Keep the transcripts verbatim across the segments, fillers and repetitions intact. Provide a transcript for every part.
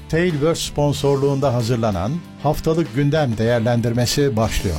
Tailverse sponsorluğunda hazırlanan Haftalık Gündem Değerlendirmesi başlıyor.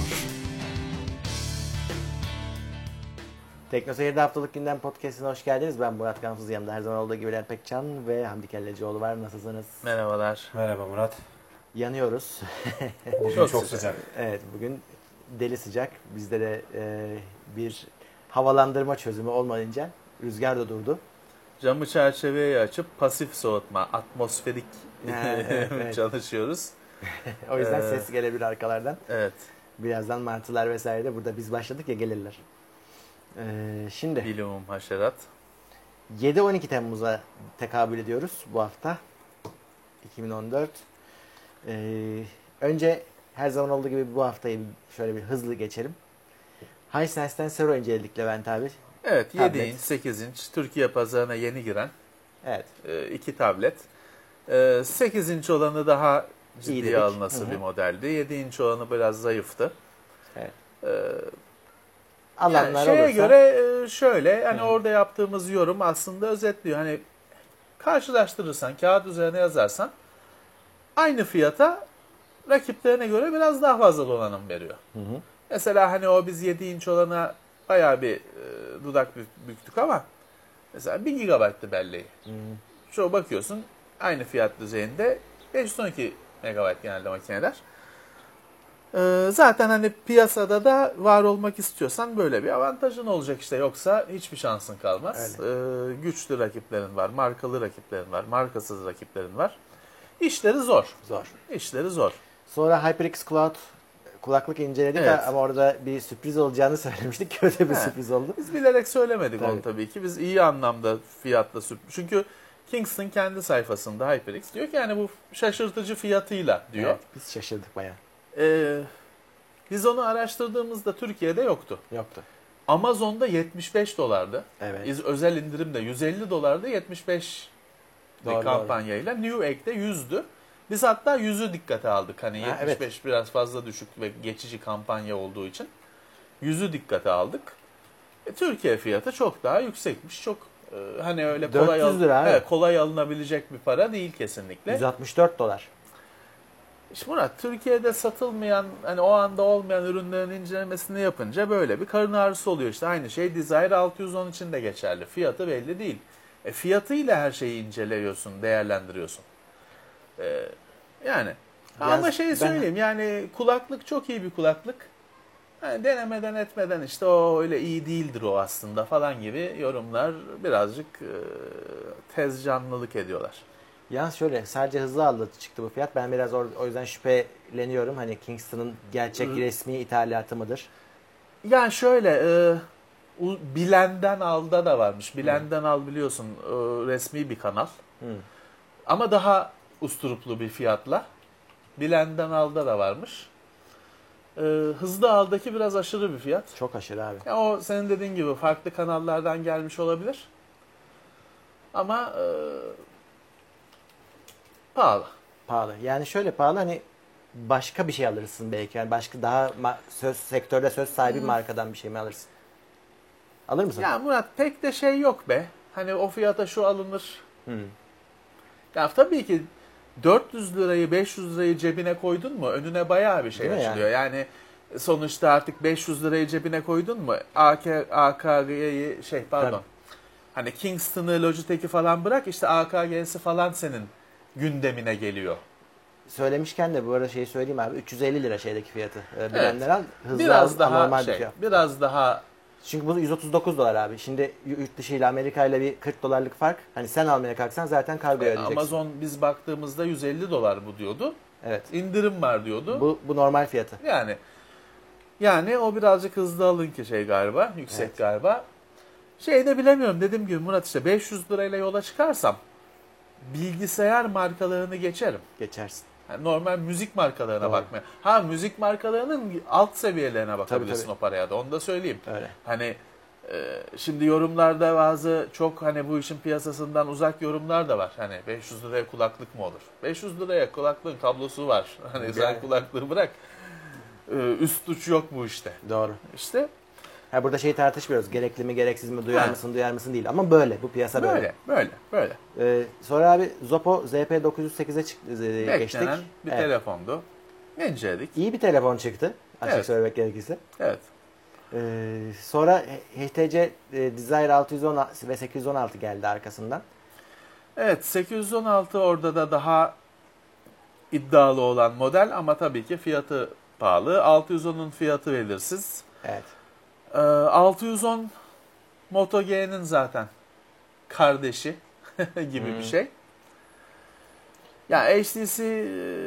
Teknoseyir'de Haftalık Gündem Podcast'ine hoş geldiniz. Ben Murat Gamsız, yanımda her zaman olduğu gibi Bülent Pekcan ve Hamdi Kellecioğlu var. Nasılsınız? Merhabalar. Merhaba Murat. Yanıyoruz. Bugün çok, çok sıcak. Evet, bugün deli sıcak. Bizde de e, bir havalandırma çözümü olmayınca rüzgar da durdu. Camı çerçeveyi açıp pasif soğutma, atmosferik evet, evet. çalışıyoruz. O yüzden ee, ses gelebilir arkalardan. Evet. Birazdan martılar vesaire de burada biz başladık ya gelirler. Ee, şimdi Bilumum haşerat. yedi on iki Temmuz'a tekabül ediyoruz bu hafta. iki bin on dört. Ee, önce her zaman olduğu gibi bu haftayı şöyle bir hızlı geçelim. Hisense'den Sero inceledik Levent abi. Evet, Tablet. yedi inç, sekiz inç Türkiye pazarına yeni giren Evet. e, iki tablet. E, sekiz inç olanı daha ciddiye dedik. alınası Hı-hı. bir modeldi. yedi inç olanı biraz zayıftı. Evet. E, Alanlar yani şeye olursa... göre e, şöyle hani Hı. orada yaptığımız yorum aslında özetliyor. Hani karşılaştırırsan, kağıt üzerine yazarsan aynı fiyata rakiplerine göre biraz daha fazla donanım veriyor. Hı hı. Mesela hani o biz yedi inç olana bayağı bir e, dudak büktük ama mesela bir gigabayttı belleği. Hı. Şu bakıyorsun aynı fiyat düzeyinde beş yüz on iki megabayt genelde makineler. E, zaten hani piyasada da var olmak istiyorsan böyle bir avantajın olacak işte. Yoksa hiçbir şansın kalmaz. E, güçlü rakiplerin var, markalı rakiplerin var, markasız rakiplerin var. İşleri zor. Zor. İşleri zor. Sonra HyperX Cloud kulaklık inceledik Evet. ama orada bir sürpriz olacağını söylemiştik. Kötü bir He. sürpriz oldu. Biz bilerek söylemedik Tabii. onu tabii ki. Biz iyi anlamda fiyatla sürpriz. Çünkü Kingston kendi sayfasında HyperX diyor ki yani bu şaşırtıcı fiyatıyla diyor. Evet, biz şaşırdık bayağı. Ee, biz onu araştırdığımızda Türkiye'de yoktu. Yoktu. Amazon'da yetmiş beş dolardı. Evet. Biz özel indirimde yüz elli dolardı, yetmiş beş Doğru, kampanyayla. New Egg'de yüzdü. Biz hatta yüzü dikkate aldık. Hani Ha, yetmiş beş evet. biraz fazla düşük ve geçici kampanya olduğu için yüzü dikkate aldık. E, Türkiye fiyatı çok daha yüksekmiş. Çok e, hani öyle kolay, dört yüz lira abi. evet, kolay alınabilecek bir para değil kesinlikle. yüz altmış dört dolar. İşte Murat, Türkiye'de satılmayan, hani o anda olmayan ürünlerin incelemesini yapınca böyle bir karın ağrısı oluyor. İşte aynı şey Desire altı yüz on için de geçerli. Fiyatı belli değil. E, fiyatıyla her şeyi inceliyorsun, değerlendiriyorsun. E, yani Biraz ama şeyi ben- söyleyeyim, yani kulaklık çok iyi bir kulaklık. Yani denemeden etmeden işte o öyle iyi değildir o aslında falan gibi yorumlar birazcık e, tez canlılık ediyorlar. Yalnız şöyle sadece hızlı aldı çıktı bu fiyat. Ben biraz or- o yüzden şüpheleniyorum. Hani Kingston'ın gerçek Hı. resmi ithalatı mıdır? Yani şöyle e, u- Bilen'den Al'da da varmış. Bilen'den Al biliyorsun e, resmi bir kanal. Hı. Ama daha usturuplu bir fiyatla. Bilen'den Al'da da varmış. E, Hızlı Al'daki biraz aşırı bir fiyat. Çok aşırı abi. Ya o senin dediğin gibi farklı kanallardan gelmiş olabilir. Ama e, pahalı. Pahalı. Yani şöyle pahalı hani başka bir şey alırsın belki. Yani başka daha ma- söz sektörde söz sahibi bir markadan bir şey mi alırsın? Alır mısın? Ya Murat pek de şey yok be. Hani o fiyata şu alınır. Hı. Ya tabii ki dört yüz lirayı beş yüz lirayı cebine koydun mu önüne bayağı bir şey Değil mi açılıyor. Yani? yani sonuçta artık beş yüz lirayı cebine koydun mu A K G'yi şey pardon. Tabii. Hani Kingston'ı, Logitech'i falan bırak işte A K G'si falan senin gündemine geliyor. Söylemişken de bu arada şeyi söyleyeyim abi. üç yüz elli lira şeydeki fiyatı. Ee, bilenler al. Hızlı Biraz al, daha anormal bir şey, fiyat. biraz daha Çünkü bu yüz otuz dokuz dolar abi. Şimdi yurt dışı ile Amerika ile bir kırk dolarlık fark. Hani sen almaya kalksan zaten kargoya ödeyeceksin. Amazon biz baktığımızda yüz elli dolar bu diyordu. Evet. İndirim var diyordu. Bu bu normal fiyatı. Yani yani o birazcık hızlı alın ki şey galiba, yüksek Evet. galiba. Şey de bilemiyorum dediğim gibi Murat işte beş yüz lirayla yola çıkarsam bilgisayar markalarını geçerim. Geçersin. Yani normal müzik markalarına Doğru. bakmaya. Ha müzik markalarının alt seviyelerine bakabilirsin tabii. o paraya da onu da söyleyeyim. Öyle. Hani e, şimdi yorumlarda bazı çok hani bu işin piyasasından uzak yorumlar da var. Hani beş yüz liraya kulaklık mı olur? beş yüz liraya kulaklığın kablosu var. Hani sen Yani. kulaklığı bırak. Ee, üst uç yok bu işte. Doğru. İşte Ha, burada şeyi tartışmıyoruz. Gerekli mi gereksiz mi, duyar Ha. mısın duyar mısın değil. Ama böyle. Bu piyasa böyle. Böyle, böyle, böyle. Ee, sonra abi Zoppo Z P dokuz yüz sekize çıktı, e, geçtik. Beklenen bir Evet. telefondu. İnceledik. İyi bir telefon çıktı. Açık Evet. söylemek gerekirse. Evet. Ee, sonra H T C e, Desire altı yüz on ve sekiz yüz on altı geldi arkasından. Evet, sekiz yüz on altı orada da daha iddialı olan model ama tabii ki fiyatı pahalı. altı yüz onun fiyatı belirsiz. Evet. Ee, altı yüz on Moto G'nin zaten kardeşi gibi Hmm. bir şey. Ya H T C e,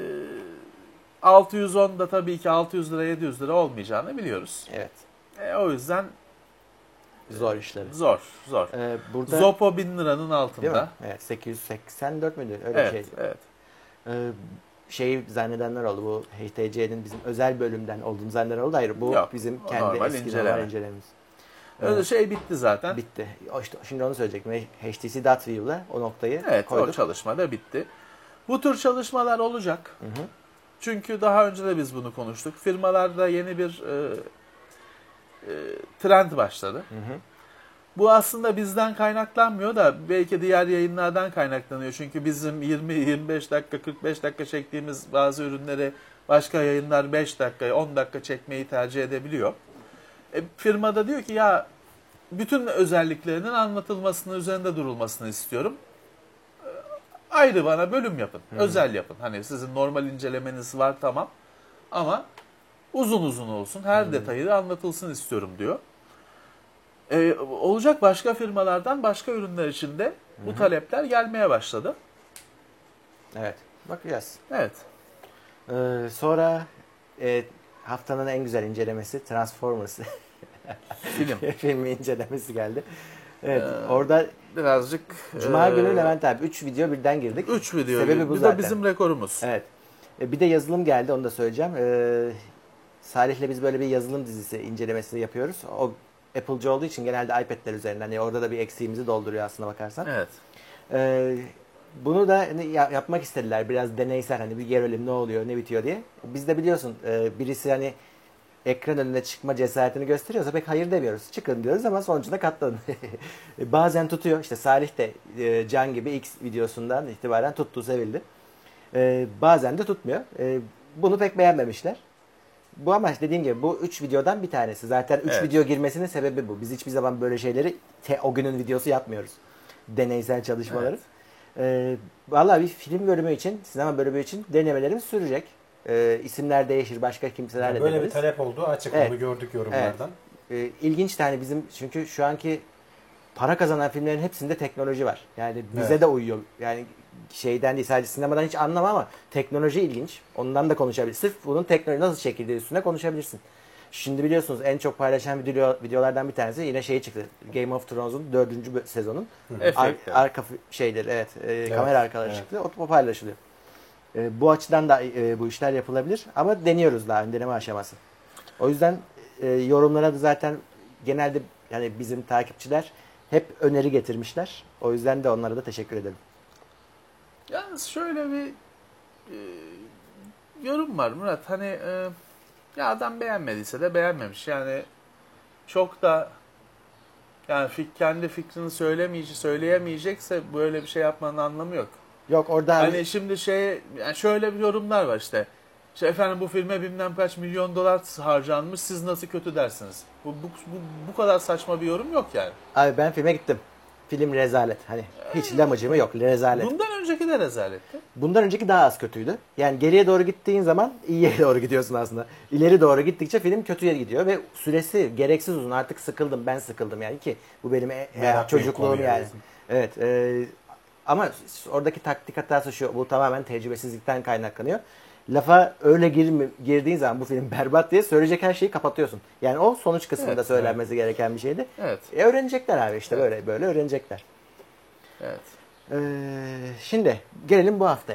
altı yüz on da tabii ki altı yüz lira yedi yüz lira olmayacağını biliyoruz. Evet. E, o yüzden Zor işleri. zor, zor. Ee, burada Zoppo bin liranın değil mi? altında. Evet. sekiz yüz seksen dört müydü? Öyle Evet, bir şey. evet. Ee, şeyi zannedenler oldu. Bu H T C'nin bizim özel bölümden olduğunu zannedenler oldu. Hayır, bu Yok, bizim o kendi normal eski inceleme. normal incelememiz. Öyle Evet. şey bitti zaten. Bitti. O işte, şimdi onu söyleyecektim. H T C Dot View'la o noktayı Evet, koyduk. o çalışma da bitti. Bu tür çalışmalar olacak. Hı hı. Çünkü daha önce de biz bunu konuştuk. Firmalarda yeni bir e, e, trend başladı. Hı hı. Bu aslında bizden kaynaklanmıyor da belki diğer yayınlardan kaynaklanıyor. Çünkü bizim yirmi yirmi beş dakika, kırk beş dakika çektiğimiz bazı ürünleri başka yayınlar beş dakika, on dakika çekmeyi tercih edebiliyor. E, firmada diyor ki ya bütün özelliklerinin anlatılmasını, üzerinde durulmasını istiyorum. E, ayrı bana bölüm yapın, Hı. özel yapın. Hani sizin normal incelemeniz var tamam ama uzun uzun olsun, her Hı. detayı da anlatılsın istiyorum diyor. Ee, olacak başka firmalardan başka ürünler için de bu Hı hı. talepler gelmeye başladı. Evet. Bakacağız. Evet. Ee, sonra e, haftanın en güzel incelemesi Transformers Film. filmi incelemesi geldi. Evet. Ee, orada Birazcık Cuma e, günü Levent abi üç video birden girdik. üç video. Sebebi bu bu zaten. da bizim rekorumuz. Evet. E, bir de yazılım geldi, onu da söyleyeceğim. Ee, Salih'le biz böyle bir yazılım dizisi incelemesi yapıyoruz. O Apple'cı olduğu için genelde iPad'ler üzerinden. Yani orada da bir eksiğimizi dolduruyor aslına bakarsan. Evet. Ee, bunu da hani ya- yapmak istediler. Biraz deneysel, hani bir görelim ne oluyor, ne bitiyor diye. Biz de biliyorsun e, birisi hani ekran önüne çıkma cesaretini gösteriyorsa pek hayır demiyoruz. Çıkın diyoruz ama sonucunda katlanın. Bazen tutuyor. İşte Salih de e, Can gibi ilk videosundan itibaren tuttu, sevildi. E, bazen de tutmuyor. E, bunu pek beğenmemişler. Bu ama dediğim gibi bu üç videodan bir tanesi. Zaten üç Evet. video girmesinin sebebi bu. Biz hiçbir zaman böyle şeyleri te, o günün videosu yapmıyoruz. Deneysel çalışmaları. Ee, vallahi bir film bölümü için, sinema bölümü için denemelerimiz sürecek. Ee, isimler değişir, başka kimselerle Yani böyle deneriz. bir talep olduğu açık, Evet. onu gördük yorumlardan. Ee, ilginç de hani bizim, çünkü şu anki para kazanan filmlerin hepsinde teknoloji var. Yani bize Evet. de uyuyor. Yani şeyden değil, sadece sinemadan hiç anlamam ama teknoloji ilginç. Ondan da konuşabiliriz. Sırf bunun teknoloji nasıl çekildiği üstüne konuşabilirsin. Şimdi biliyorsunuz en çok paylaşılan video, videolardan bir tanesi yine şey çıktı. Game of Thrones'un dördüncü bö- sezonun ar- Efekt. arka f- şeyleri, evet, e, kamera arkaları evet. çıktı. O, o paylaşılıyor. E, bu açıdan da e, bu işler yapılabilir ama deniyoruz daha, deneme aşaması. O yüzden e, yorumlara da zaten genelde yani bizim takipçiler hep öneri getirmişler. O yüzden de onlara da teşekkür ederim. Yalnız şöyle bir e, yorum var Murat. Hani e, ya adam beğenmediyse de beğenmemiş. Yani çok da yani fik, kendi fikrini söylemeyecek, söyleyemeyecekse böyle bir şey yapmanın anlamı yok. Yok orada Hani şimdi şey, yani şöyle bir yorumlar var işte. İşte efendim bu filme bilmem kaç milyon dolar harcanmış, siz nasıl kötü dersiniz? Bu, bu, bu, bu kadar saçma bir yorum yok yani. abi ben filme gittim. Film rezalet. Hani hiç lamacımı yok. Rezalet. Bundan önceki de rezaletti. Bundan önceki daha az kötüydü. Yani geriye doğru gittiğin zaman iyiye doğru gidiyorsun aslında. İleri doğru gittikçe film kötüye gidiyor ve süresi gereksiz uzun. Artık sıkıldım, ben sıkıldım yani ki bu benim e, Merak çocukluğum yok, yani. diyorsun. Evet. E, ama oradaki taktik hatası şu. Bu tamamen tecrübesizlikten kaynaklanıyor. Lafa öyle girmi, girdiğin zaman bu film berbat diye söyleyecek her şeyi kapatıyorsun. Yani o sonuç kısmında Evet, söylenmesi gereken bir şeydi. Evet. E, öğrenecekler abi işte Evet. böyle böyle öğrenecekler. Evet. Ee, şimdi gelelim bu haftaya.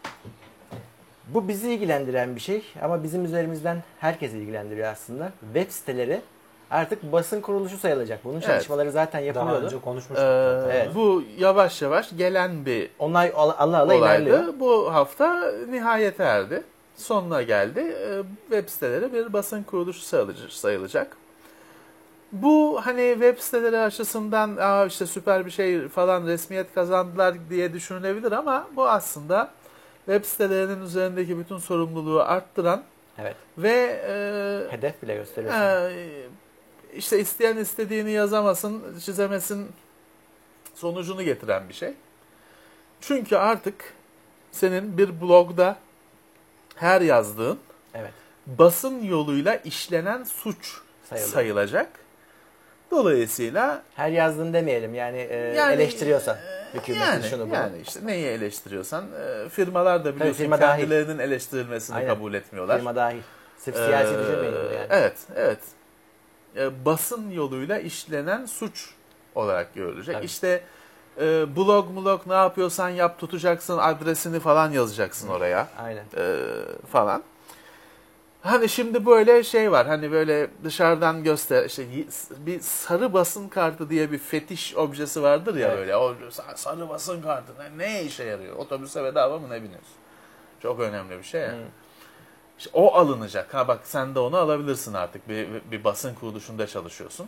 Bu bizi ilgilendiren bir şey ama bizim üzerimizden herkesi ilgilendiriyor aslında. Web siteleri artık basın kuruluşu sayılacak. Bunun çalışmaları zaten Daha yapılıyordu. önce konuşmuştuk. Ee, zaten. Evet. Bu yavaş yavaş gelen bir Onlar Allah Allah ilerliyor. olaydı. Bu hafta nihayete erdi. Sonuna geldi. Ee, Web siteleri bir basın kuruluşu sayılacak. Bu hani web siteleri açısından Aa işte süper bir şey falan resmiyet kazandılar diye düşünülebilir ama bu aslında web sitelerinin üzerindeki bütün sorumluluğu arttıran Evet. ve e, hedef bile gösteriyor. e, işte isteyen istediğini yazamasın, çizemesin sonucunu getiren bir şey. Çünkü artık senin bir blogda her yazdığın Evet. basın yoluyla işlenen suç Sayılır. sayılacak. Dolayısıyla Her yazdığını demeyelim yani, e, Yani, eleştiriyorsan hükümetin yani, şunu bunu. yani işte neyi eleştiriyorsan e, firmalar da biliyorsun firma kendilerinin dahil. eleştirilmesini Aynen. kabul etmiyorlar. Firma dahil. Sırf siyasi Ee, düşünmeyin bunu yani. Evet, evet. E, basın yoluyla işlenen suç olarak görülecek. Tabii. İşte e, blog blog ne yapıyorsan yap, tutacaksın adresini falan yazacaksın oraya Aynen. e, falan. Hani şimdi böyle şey var, hani böyle dışarıdan göster, işte bir sarı basın kartı diye bir fetiş objesi vardır ya, Evet. böyle o sarı basın kartı ne, ne işe yarıyor? Otobüse bedava mı ne biniyorsun? Çok önemli bir şey ya. Hmm. İşte o alınacak. Ha bak sen de onu alabilirsin artık. Bir, bir basın kuruluşunda çalışıyorsun.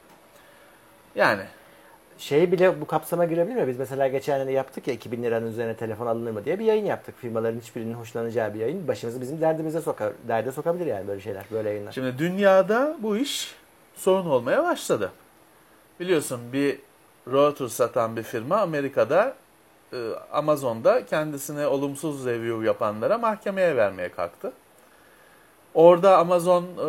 Yani. Şey bile bu kapsama girebilir mi? Biz mesela geçen sene yaptık ya, iki bin liranın üzerine telefon alınır mı diye bir yayın yaptık. Firmaların hiçbirinin hoşlanacağı bir yayın. Başımızı bizim derdimize sokar, derde sokabilir yani böyle şeyler, böyle yayınlar. Şimdi dünyada bu iş sorun olmaya başladı. Biliyorsun bir router satan bir firma Amerika'da e, Amazon'da kendisine olumsuz review yapanlara mahkemeye vermeye kalktı. Orada Amazon e,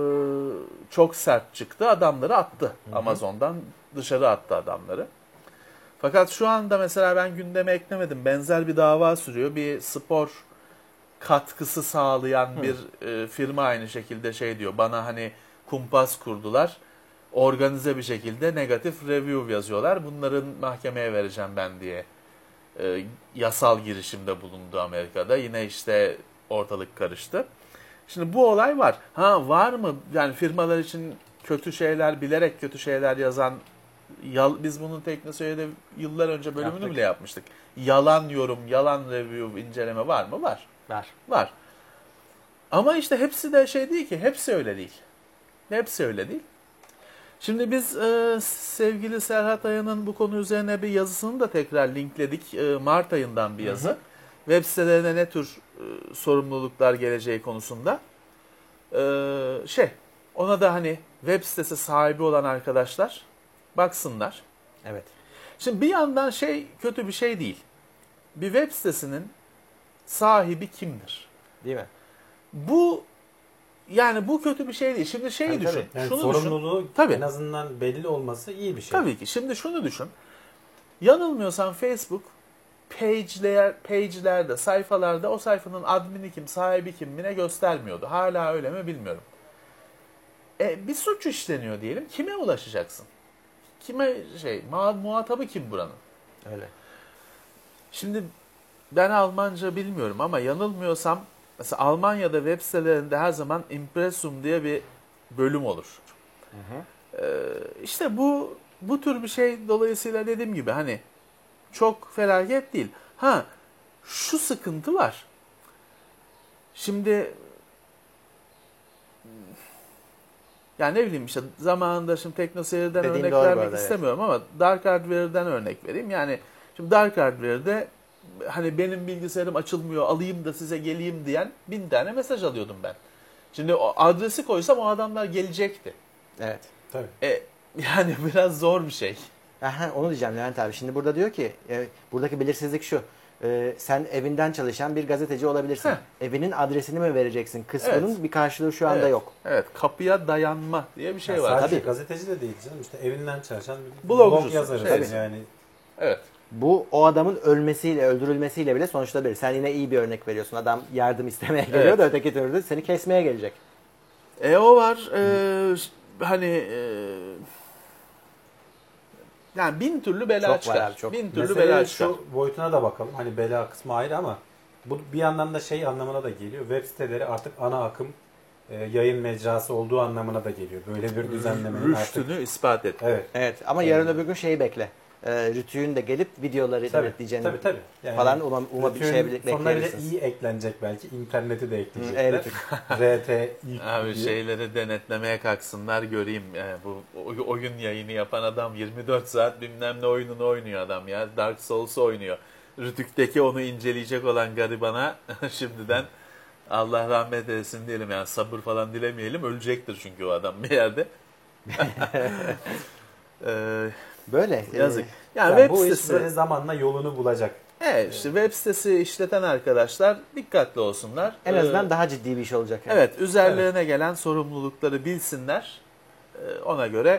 çok sert çıktı. Adamları attı. Hı hı. Amazon'dan dışarı attı adamları. Fakat şu anda mesela ben gündeme eklemedim. Benzer bir dava sürüyor. Bir spor katkısı sağlayan hı. bir e, firma aynı şekilde şey diyor. Bana hani kumpas kurdular. Organize bir şekilde negatif review yazıyorlar. Bunların mahkemeye vereceğim ben diye e, yasal girişimde bulundu Amerika'da. Yine işte ortalık karıştı. Şimdi bu olay var. Ha var mı? Yani firmalar için kötü şeyler, bilerek kötü şeyler yazan, yal, biz bunun TeknoSeyir'de yıllar önce bölümünü Yaptık. bile yapmıştık. Yalan yorum, yalan review, inceleme var mı? Var. Var. Var. Ama işte hepsi de şey değil ki. Hepsi öyle değil. Hepsi öyle değil. Şimdi biz e, sevgili Serhat Aya'nın bu konu üzerine bir yazısını da tekrar linkledik. E, Mart ayından bir yazı. Hı hı. Web sitelerine ne tür e, sorumluluklar geleceği konusunda. E, şey, ona da hani web sitesi sahibi olan arkadaşlar baksınlar. Evet. Şimdi bir yandan şey kötü bir şey değil. Bir web sitesinin sahibi kimdir? Değil mi? Bu yani bu kötü bir şey değil. Şimdi şeyi tabii, düşün. tabii. Yani şunu sorumluluğu düşün. Tabii. en azından belli olması iyi bir şey. Tabii ki. Şimdi şunu düşün. Yanılmıyorsam Facebook page'ler, page'lerde, sayfalarda o sayfanın admini kim, sahibi kim ne göstermiyordu. Hala öyle mi bilmiyorum. E, bir suç işleniyor diyelim. Kime ulaşacaksın? Kime şey, muhatabı kim buranın? Öyle. Şimdi ben Almanca bilmiyorum ama yanılmıyorsam mesela Almanya'da web sitelerinde her zaman impressum diye bir bölüm olur. Hı hı. Ee, işte bu bu tür bir şey dolayısıyla dediğim gibi hani çok felaket değil. Ha şu sıkıntı var. Şimdi yani ne bileyim işte zamanında şimdi TeknoSeyir'den Dediğin örnek doğru vermek arada, istemiyorum evet. Ama Dark Hardware'den örnek vereyim. Yani şimdi Dark Hardware'de hani benim bilgisayarım açılmıyor alayım da size geleyim diyen bin tane mesaj alıyordum ben. Şimdi o adresi koysam o adamlar gelecekti. Evet. Tabii. E, yani biraz zor bir şey. Aha, onu diyeceğim Levent abi. Şimdi burada diyor ki e, buradaki belirsizlik şu. E, sen evinden çalışan bir gazeteci olabilirsin. Heh. Evinin adresini mi vereceksin? Kısmının evet. bir karşılığı şu anda evet. yok. Evet. Kapıya dayanma diye bir şey ya var. Sadece Tabii. gazeteci de değil canım. İşte evinden çalışan bir Blogcusu, blog yazarız evet. yani. Evet. Bu o adamın ölmesiyle, öldürülmesiyle bile sonuçlanabilir. Sen yine iyi bir örnek veriyorsun. Adam yardım istemeye geliyor evet. da öteki türlü seni kesmeye gelecek. E o var. E, hani e, yani bin türlü bela çok çıkar. Abi, çok. Bin türlü Meseleye bela çıkar. şu boyutuna da bakalım. Hani bela kısmı ayrı ama bu bir yandan da şey anlamına da geliyor. Web siteleri artık ana akım e, yayın mecrası olduğu anlamına da geliyor. Böyle bir düzenlemenin Rüştünü artık... ispat et. Evet. Evet ama yarın öbür gün şeyi bekle. e, Rütü'nün de gelip videoları Tabii, denetleyeceğini tabii, tabii. Yani falan umam, umam bir Rütü'nün şey sonuna bir de bekleyebilirsiniz. i eklenecek belki. İnterneti de ekleyecekler. Evet. R T i Abi diye. şeyleri denetlemeye kalksınlar göreyim. Yani bu o- oyun yayını yapan adam yirmi dört saat bilmem ne oyununu oynuyor adam ya. Dark Souls oynuyor. Rütük'teki onu inceleyecek olan garibana şimdiden Allah rahmet eylesin diyelim. Yani sabır falan dilemeyelim. Ölecektir çünkü o adam bir yerde. Ee, Böyle. e, yazık. Yani Yani web bu iş sitesi. böyle zamanla yolunu bulacak. Evet işte web sitesi işleten arkadaşlar dikkatli olsunlar. en azından Ee, daha ciddi bir iş olacak. Yani. Evet, üzerlerine gelen sorumlulukları bilsinler. Ee, Ona göre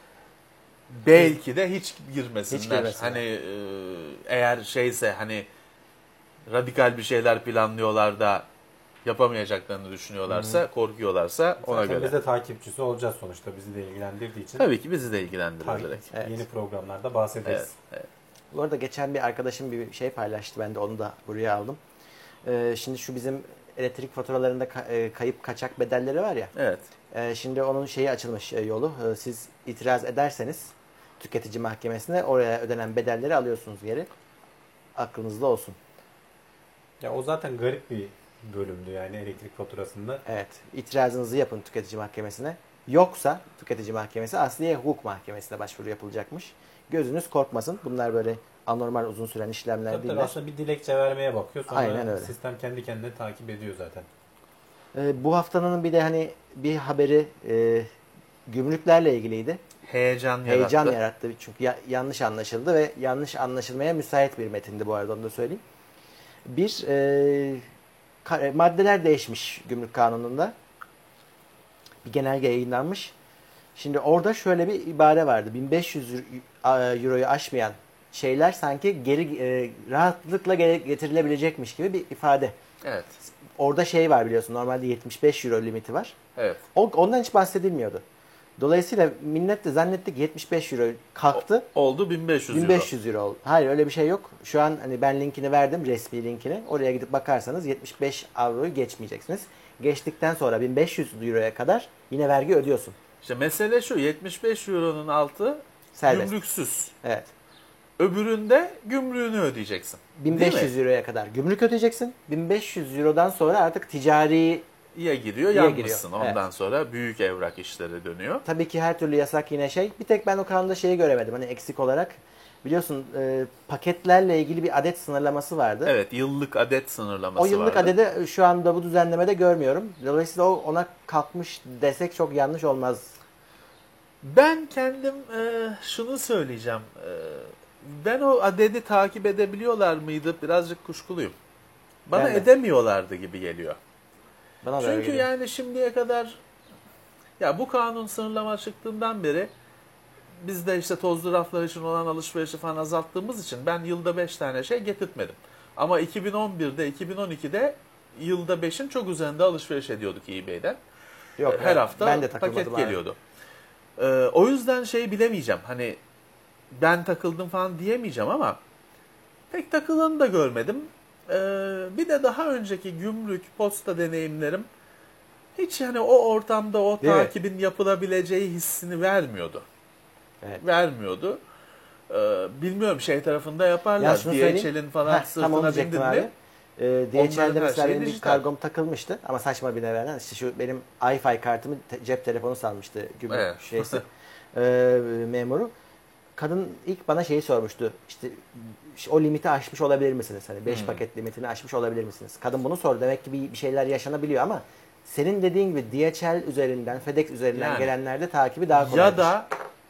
belki de hiç girmesinler. Hiç girmesinler. Hani e, eğer şeyse hani radikal bir şeyler planlıyorlar da yapamayacaklarını düşünüyorlarsa, korkuyorlarsa ona Zaten göre. biz de takipçisi olacağız sonuçta bizi de ilgilendirdiği için. Tabii ki bizi de ilgilendirir Takip- direkt. Evet. Yeni programlarda bahsederiz. Evet, evet. Bu arada geçen bir arkadaşım bir şey paylaştı. Ben de onu da buraya aldım. Ee, şimdi şu bizim elektrik faturalarında ka- e, kayıp kaçak bedelleri var ya. Evet. Ee, şimdi onun şeyi açılmış e, yolu. Ee, siz itiraz ederseniz tüketici mahkemesine oraya ödenen bedelleri alıyorsunuz geri. Aklınızda olsun. Ya o zaten garip bir bölümdü yani elektrik faturasında. Evet. İtirazınızı yapın tüketici mahkemesine. Yoksa tüketici mahkemesi Asliye Hukuk Mahkemesi'ne başvuru yapılacakmış. Gözünüz korkmasın. Bunlar böyle anormal uzun süren işlemler Tabii tabii değiller. aslında bir dilekçe vermeye bakıyor. Sonra Aynen öyle. sistem kendi kendine takip ediyor zaten. Ee, bu haftanın bir de hani bir haberi e, gümrüklerle ilgiliydi. Heyecan yarattı. Heyecan yarattı. Çünkü ya- yanlış anlaşıldı ve yanlış anlaşılmaya müsait bir metindi bu arada, onu da söyleyeyim. Bir e, ka- maddeler değişmiş gümrük kanununda. Bir genelge yayınlanmış. Şimdi orada şöyle bir ibare vardı. bin beş yüz euroyu aşmayan şeyler sanki geri e, rahatlıkla geri getirilebilecekmiş gibi bir ifade. Evet. Orada şey var biliyorsun. Normalde yetmiş beş euro limiti var. Evet. O, ondan hiç bahsedilmiyordu. Dolayısıyla millet de zannetti ki yetmiş beş euro kalktı. Oldu bin beş yüz bin euro. beş yüz euro oldu. Hayır, öyle bir şey yok. Şu an hani ben linkini verdim, resmi linkini. Oraya gidip bakarsanız yetmiş beş euroyu geçmeyeceksiniz. Geçtikten sonra bin beş yüz euroya kadar yine vergi ödüyorsun. İşte mesele şu, yetmiş beş euronun altı Serbest. gümrüksüz. Evet. Öbüründe gümrüğünü ödeyeceksin. bin Değil beş yüz mi? euroya kadar gümrük ödeyeceksin. bin beş yüz eurodan sonra artık ticari, İye giriyor, İye yanmışsın. giriyor. Ondan sonra büyük evrak işleri dönüyor. tabii ki her türlü yasak yine şey. Bir tek ben o kanunda şeyi göremedim hani eksik olarak. Biliyorsun e, paketlerle ilgili bir adet sınırlaması vardı. Evet, yıllık adet sınırlaması O yıllık vardı. adede şu anda bu düzenlemede görmüyorum. Dolayısıyla o ona kalkmış desek çok yanlış olmaz. Ben kendim e, şunu söyleyeceğim. E, ben o adedi takip edebiliyorlar mıydı? Birazcık kuşkuluyum. Bana Ben de. edemiyorlardı gibi geliyor. Bana da öyle Çünkü geliyor. yani şimdiye kadar ya bu kanun sınırlama çıktığından beri biz de işte tozlu raflar için olan alışverişi falan azalttığımız için ben yılda beş tane şey getirtmedim. Ama iki bin on birde, iki bin on ikide yılda beşin çok üzerinde alışveriş ediyorduk eBay'den. Yok, Her ben- hafta ben de takılmadım paket abi. geliyordu. Ee, o yüzden şey bilemeyeceğim. Hani ben takıldım falan diyemeyeceğim ama pek takılanı da görmedim. Ee, bir de daha önceki gümrük, posta deneyimlerim hiç yani o ortamda o Değil mi? takibin yapılabileceği hissini vermiyordu. Evet. Vermiyordu. Ee, bilmiyorum şey tarafında yaparlar. Ya şunu söyleyeyim. D H L'in falan Heh, tam onu sırtına diyecektim bindin abi. mi? Ee, D H Onların L'de her mesela şeyi benim bir dijital. kargom takılmıştı ama saçma bir nedenle işte şu benim Wi-Fi kartımı te- cep telefonu salmıştı gümrük Evet. şeysi ee, memuru. Kadın ilk bana şeyi sormuştu. İşte işte o limiti aşmış olabilir misiniz? Hani beş Hmm. paket limitini aşmış olabilir misiniz? Kadın bunu sordu. Demek ki bir, bir şeyler yaşanabiliyor ama senin dediğin gibi D H L üzerinden, FedEx üzerinden Yani. gelenlerde takibi daha kolay. Ya da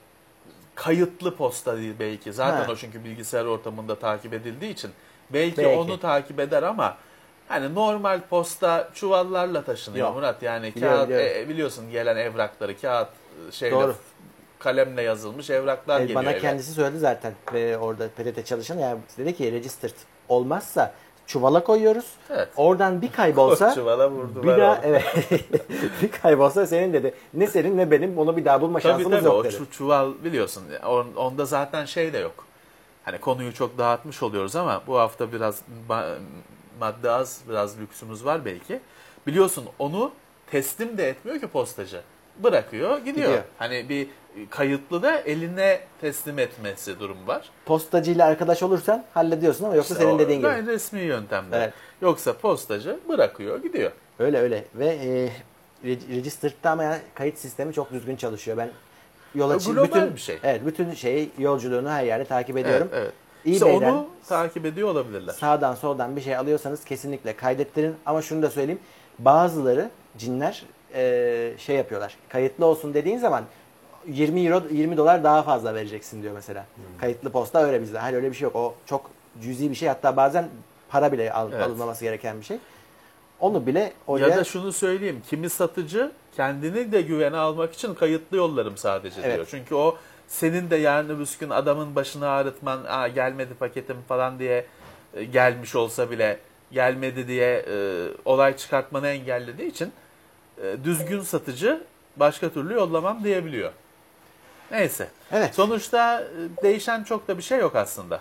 kayıtlı posta değil belki. Zaten Ha. o çünkü bilgisayar ortamında takip edildiği için. Belki, Belki. onu takip eder ama hani normal posta çuvallarla taşınıyor Yok. Murat. Yani Biliyorum, kağıt biliyorum. e, biliyorsun gelen evrakları kağıt şeyle Doğru. kalemle yazılmış evraklar E, geliyor bana eve. kendisi söyledi zaten ve orada P T T çalışan yani dedi ki registered olmazsa çuvala koyuyoruz. Evet. Oradan bir kaybolsa Çuvala vurdular bir daha onu. evet bir kaybolsa senin dedi. Ne senin ne benim onu bir daha bulma Tabii şansımız tabii yok o dedi. çu- çuval biliyorsun on- onda zaten şey de yok. Hani konuyu çok dağıtmış oluyoruz ama bu hafta biraz ba- madde az, biraz lüksümüz var belki. Biliyorsun onu teslim de etmiyor ki postacı. Bırakıyor, gidiyor. Gidiyor. Hani bir kayıtlı da eline teslim etmesi durum var. Postacıyla arkadaş olursan hallediyorsun ama yoksa senin dediğin gibi. Gayet resmi yöntemde. Evet. Yoksa postacı bırakıyor, gidiyor. Öyle öyle ve e, Register'da ama yani kayıt sistemi çok düzgün çalışıyor. Ben yola çık Global bütün bir şey. Evet, bütün şeyi, yolculuğunu her yerde takip ediyorum. Evet, evet. İyi İşte beyden, onu takip ediyor olabilirler. sağdan soldan bir şey alıyorsanız kesinlikle kaydettirin. Ama şunu da söyleyeyim. Bazıları cinler e, şey yapıyorlar. Kayıtlı olsun dediğin zaman yirmi euro yirmi dolar daha fazla vereceksin diyor mesela. Hmm. Kayıtlı posta öyle bizde. Hayır, öyle bir şey yok. O çok cüzi bir şey. Hatta bazen para bile al, Evet. alınmaması gereken bir şey. Onu bile oraya... Ya da şunu söyleyeyim. Kimi satıcı kendini de güvene almak için kayıtlı yollarım sadece Evet. diyor. Çünkü o senin de yarın öbür gün adamın başını ağrıtman, Aa, gelmedi paketim falan diye e, gelmiş olsa bile gelmedi diye e, olay çıkartmanı engellediği için e, düzgün satıcı başka türlü yollamam diyebiliyor. Neyse. Evet. Sonuçta e, değişen çok da bir şey yok aslında.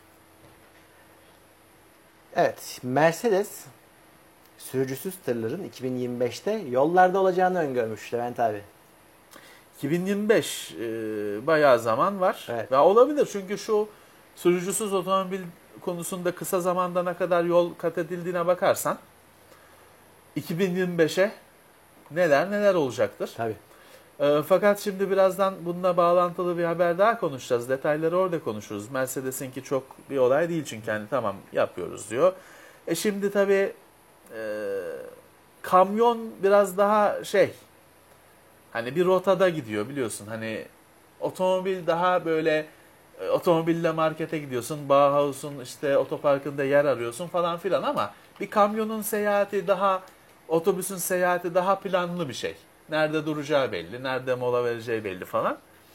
Evet, Mercedes sürücüsüz tırların iki bin yirmi beşte yollarda olacağını öngörmüş Levent abi. iki bin yirmi beş e, bayağı zaman var. Evet. Ve olabilir çünkü şu sürücüsüz otomobil konusunda kısa zamanda ne kadar yol kat edildiğine bakarsan iki bin yirmi beşe neler neler olacaktır. Tabii. E, fakat şimdi birazdan bununla bağlantılı bir haber daha konuşacağız. Detayları orada konuşuruz. Mercedes'inki çok bir olay değil çünkü hani tamam yapıyoruz diyor. E şimdi tabii e, kamyon biraz daha şey, hani bir rotada gidiyor biliyorsun. Hani otomobil daha böyle e, otomobille markete gidiyorsun. Bauhaus'un işte otoparkında yer arıyorsun falan filan ama bir kamyonun seyahati daha, otobüsün seyahati daha planlı bir şey. Nerede duracağı belli, nerede mola vereceği belli falan.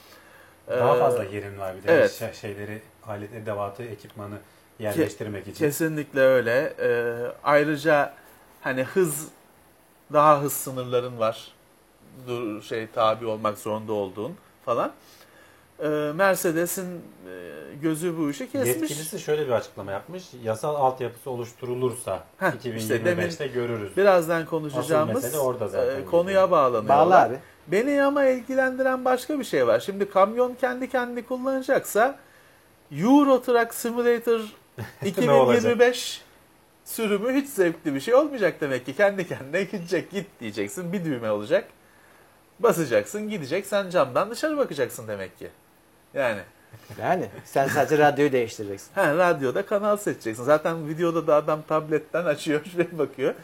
Daha Ee, fazla yerin var bir de evet. şey- şeyleri, alet edevatı, ekipmanı yerleştirmek için. Kesinlikle öyle. Ee, ayrıca hani hız, daha hız sınırların var. Dur, şey tabi olmak zorunda olduğun falan. Ee, Mercedes'in e, gözü bu işi kesmiş. Yetkilisi şöyle bir açıklama yapmış. Yasal altyapısı oluşturulursa Heh, iki bin işte yirmi beşte görürüz. Birazdan Asıl konuşacağımız mesele orada zaten. e, konuya bağlanıyor. Bağlı abi. Beni ama ilgilendiren başka bir şey var. Şimdi kamyon kendi kendini kullanacaksa Euro Truck Simulator iki bin yirmi beş sürümü hiç zevkli bir şey olmayacak demek ki. Kendi kendine gidecek, git diyeceksin. Bir düğme olacak. Basacaksın, gidecek. Sen camdan dışarı bakacaksın demek ki. Yani. Yani sen sadece radyoyu değiştireceksin. Ha, radyoda kanal seçeceksin. Zaten videoda da adam tabletten açıyor, şuraya bakıyor.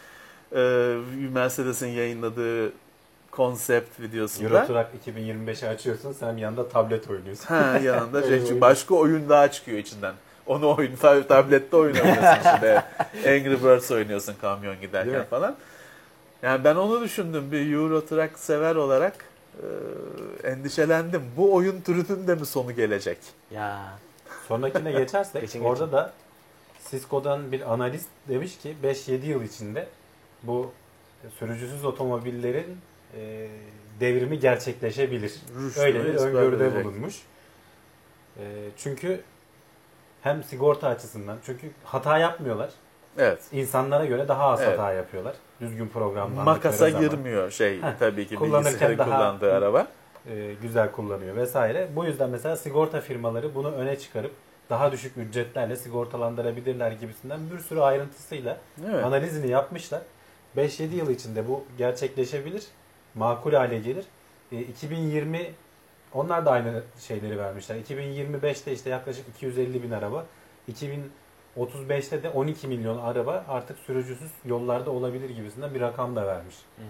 Ee, Mercedes'in yayınladığı konsept videosunda. Euro Truck iki bin yirmi beşi açıyorsun, sen yanında tablet oynuyorsun. Ha, yanında şey, çünkü başka oyun daha çıkıyor içinden. Onu oyun, tablette oyun oynuyorsun şimdi. Angry Birds oynuyorsun kamyon giderken falan. Yani ben onu düşündüm, bir Euro Truck sever olarak e, endişelendim. Bu oyun türünün de mi sonu gelecek? Ya. Sonrakine geçersek Geçin, orada geçin. da Cisco'dan bir analist demiş ki beş yedi yıl içinde bu sürücüsüz otomobillerin e, devrimi gerçekleşebilir. Rüştü Öyle bir ispat öngörüde edecek. bulunmuş. E, çünkü hem sigorta açısından, çünkü hata yapmıyorlar. Evet. İnsanlara göre daha az Evet. hata yapıyorlar. Düzgün programlandıkları Makasa zaman. girmiyor şey, Heh, tabii ki kullanırken bilgisayarı daha- kullandığı araba. E, güzel kullanıyor vesaire. Bu yüzden mesela sigorta firmaları bunu öne çıkarıp daha düşük ücretlerle sigortalandırabilirler gibisinden bir sürü ayrıntısıyla Evet. analizini yapmışlar. beş yedi yıl içinde bu gerçekleşebilir. Makul hale gelir. E, iki bin yirmi onlar da aynı şeyleri vermişler. iki bin yirmi beşte işte yaklaşık iki yüz elli bin araba. iki bin otuz beşte de on iki milyon araba artık sürücüsüz yollarda olabilir gibisinden bir rakam da vermiş. Hmm.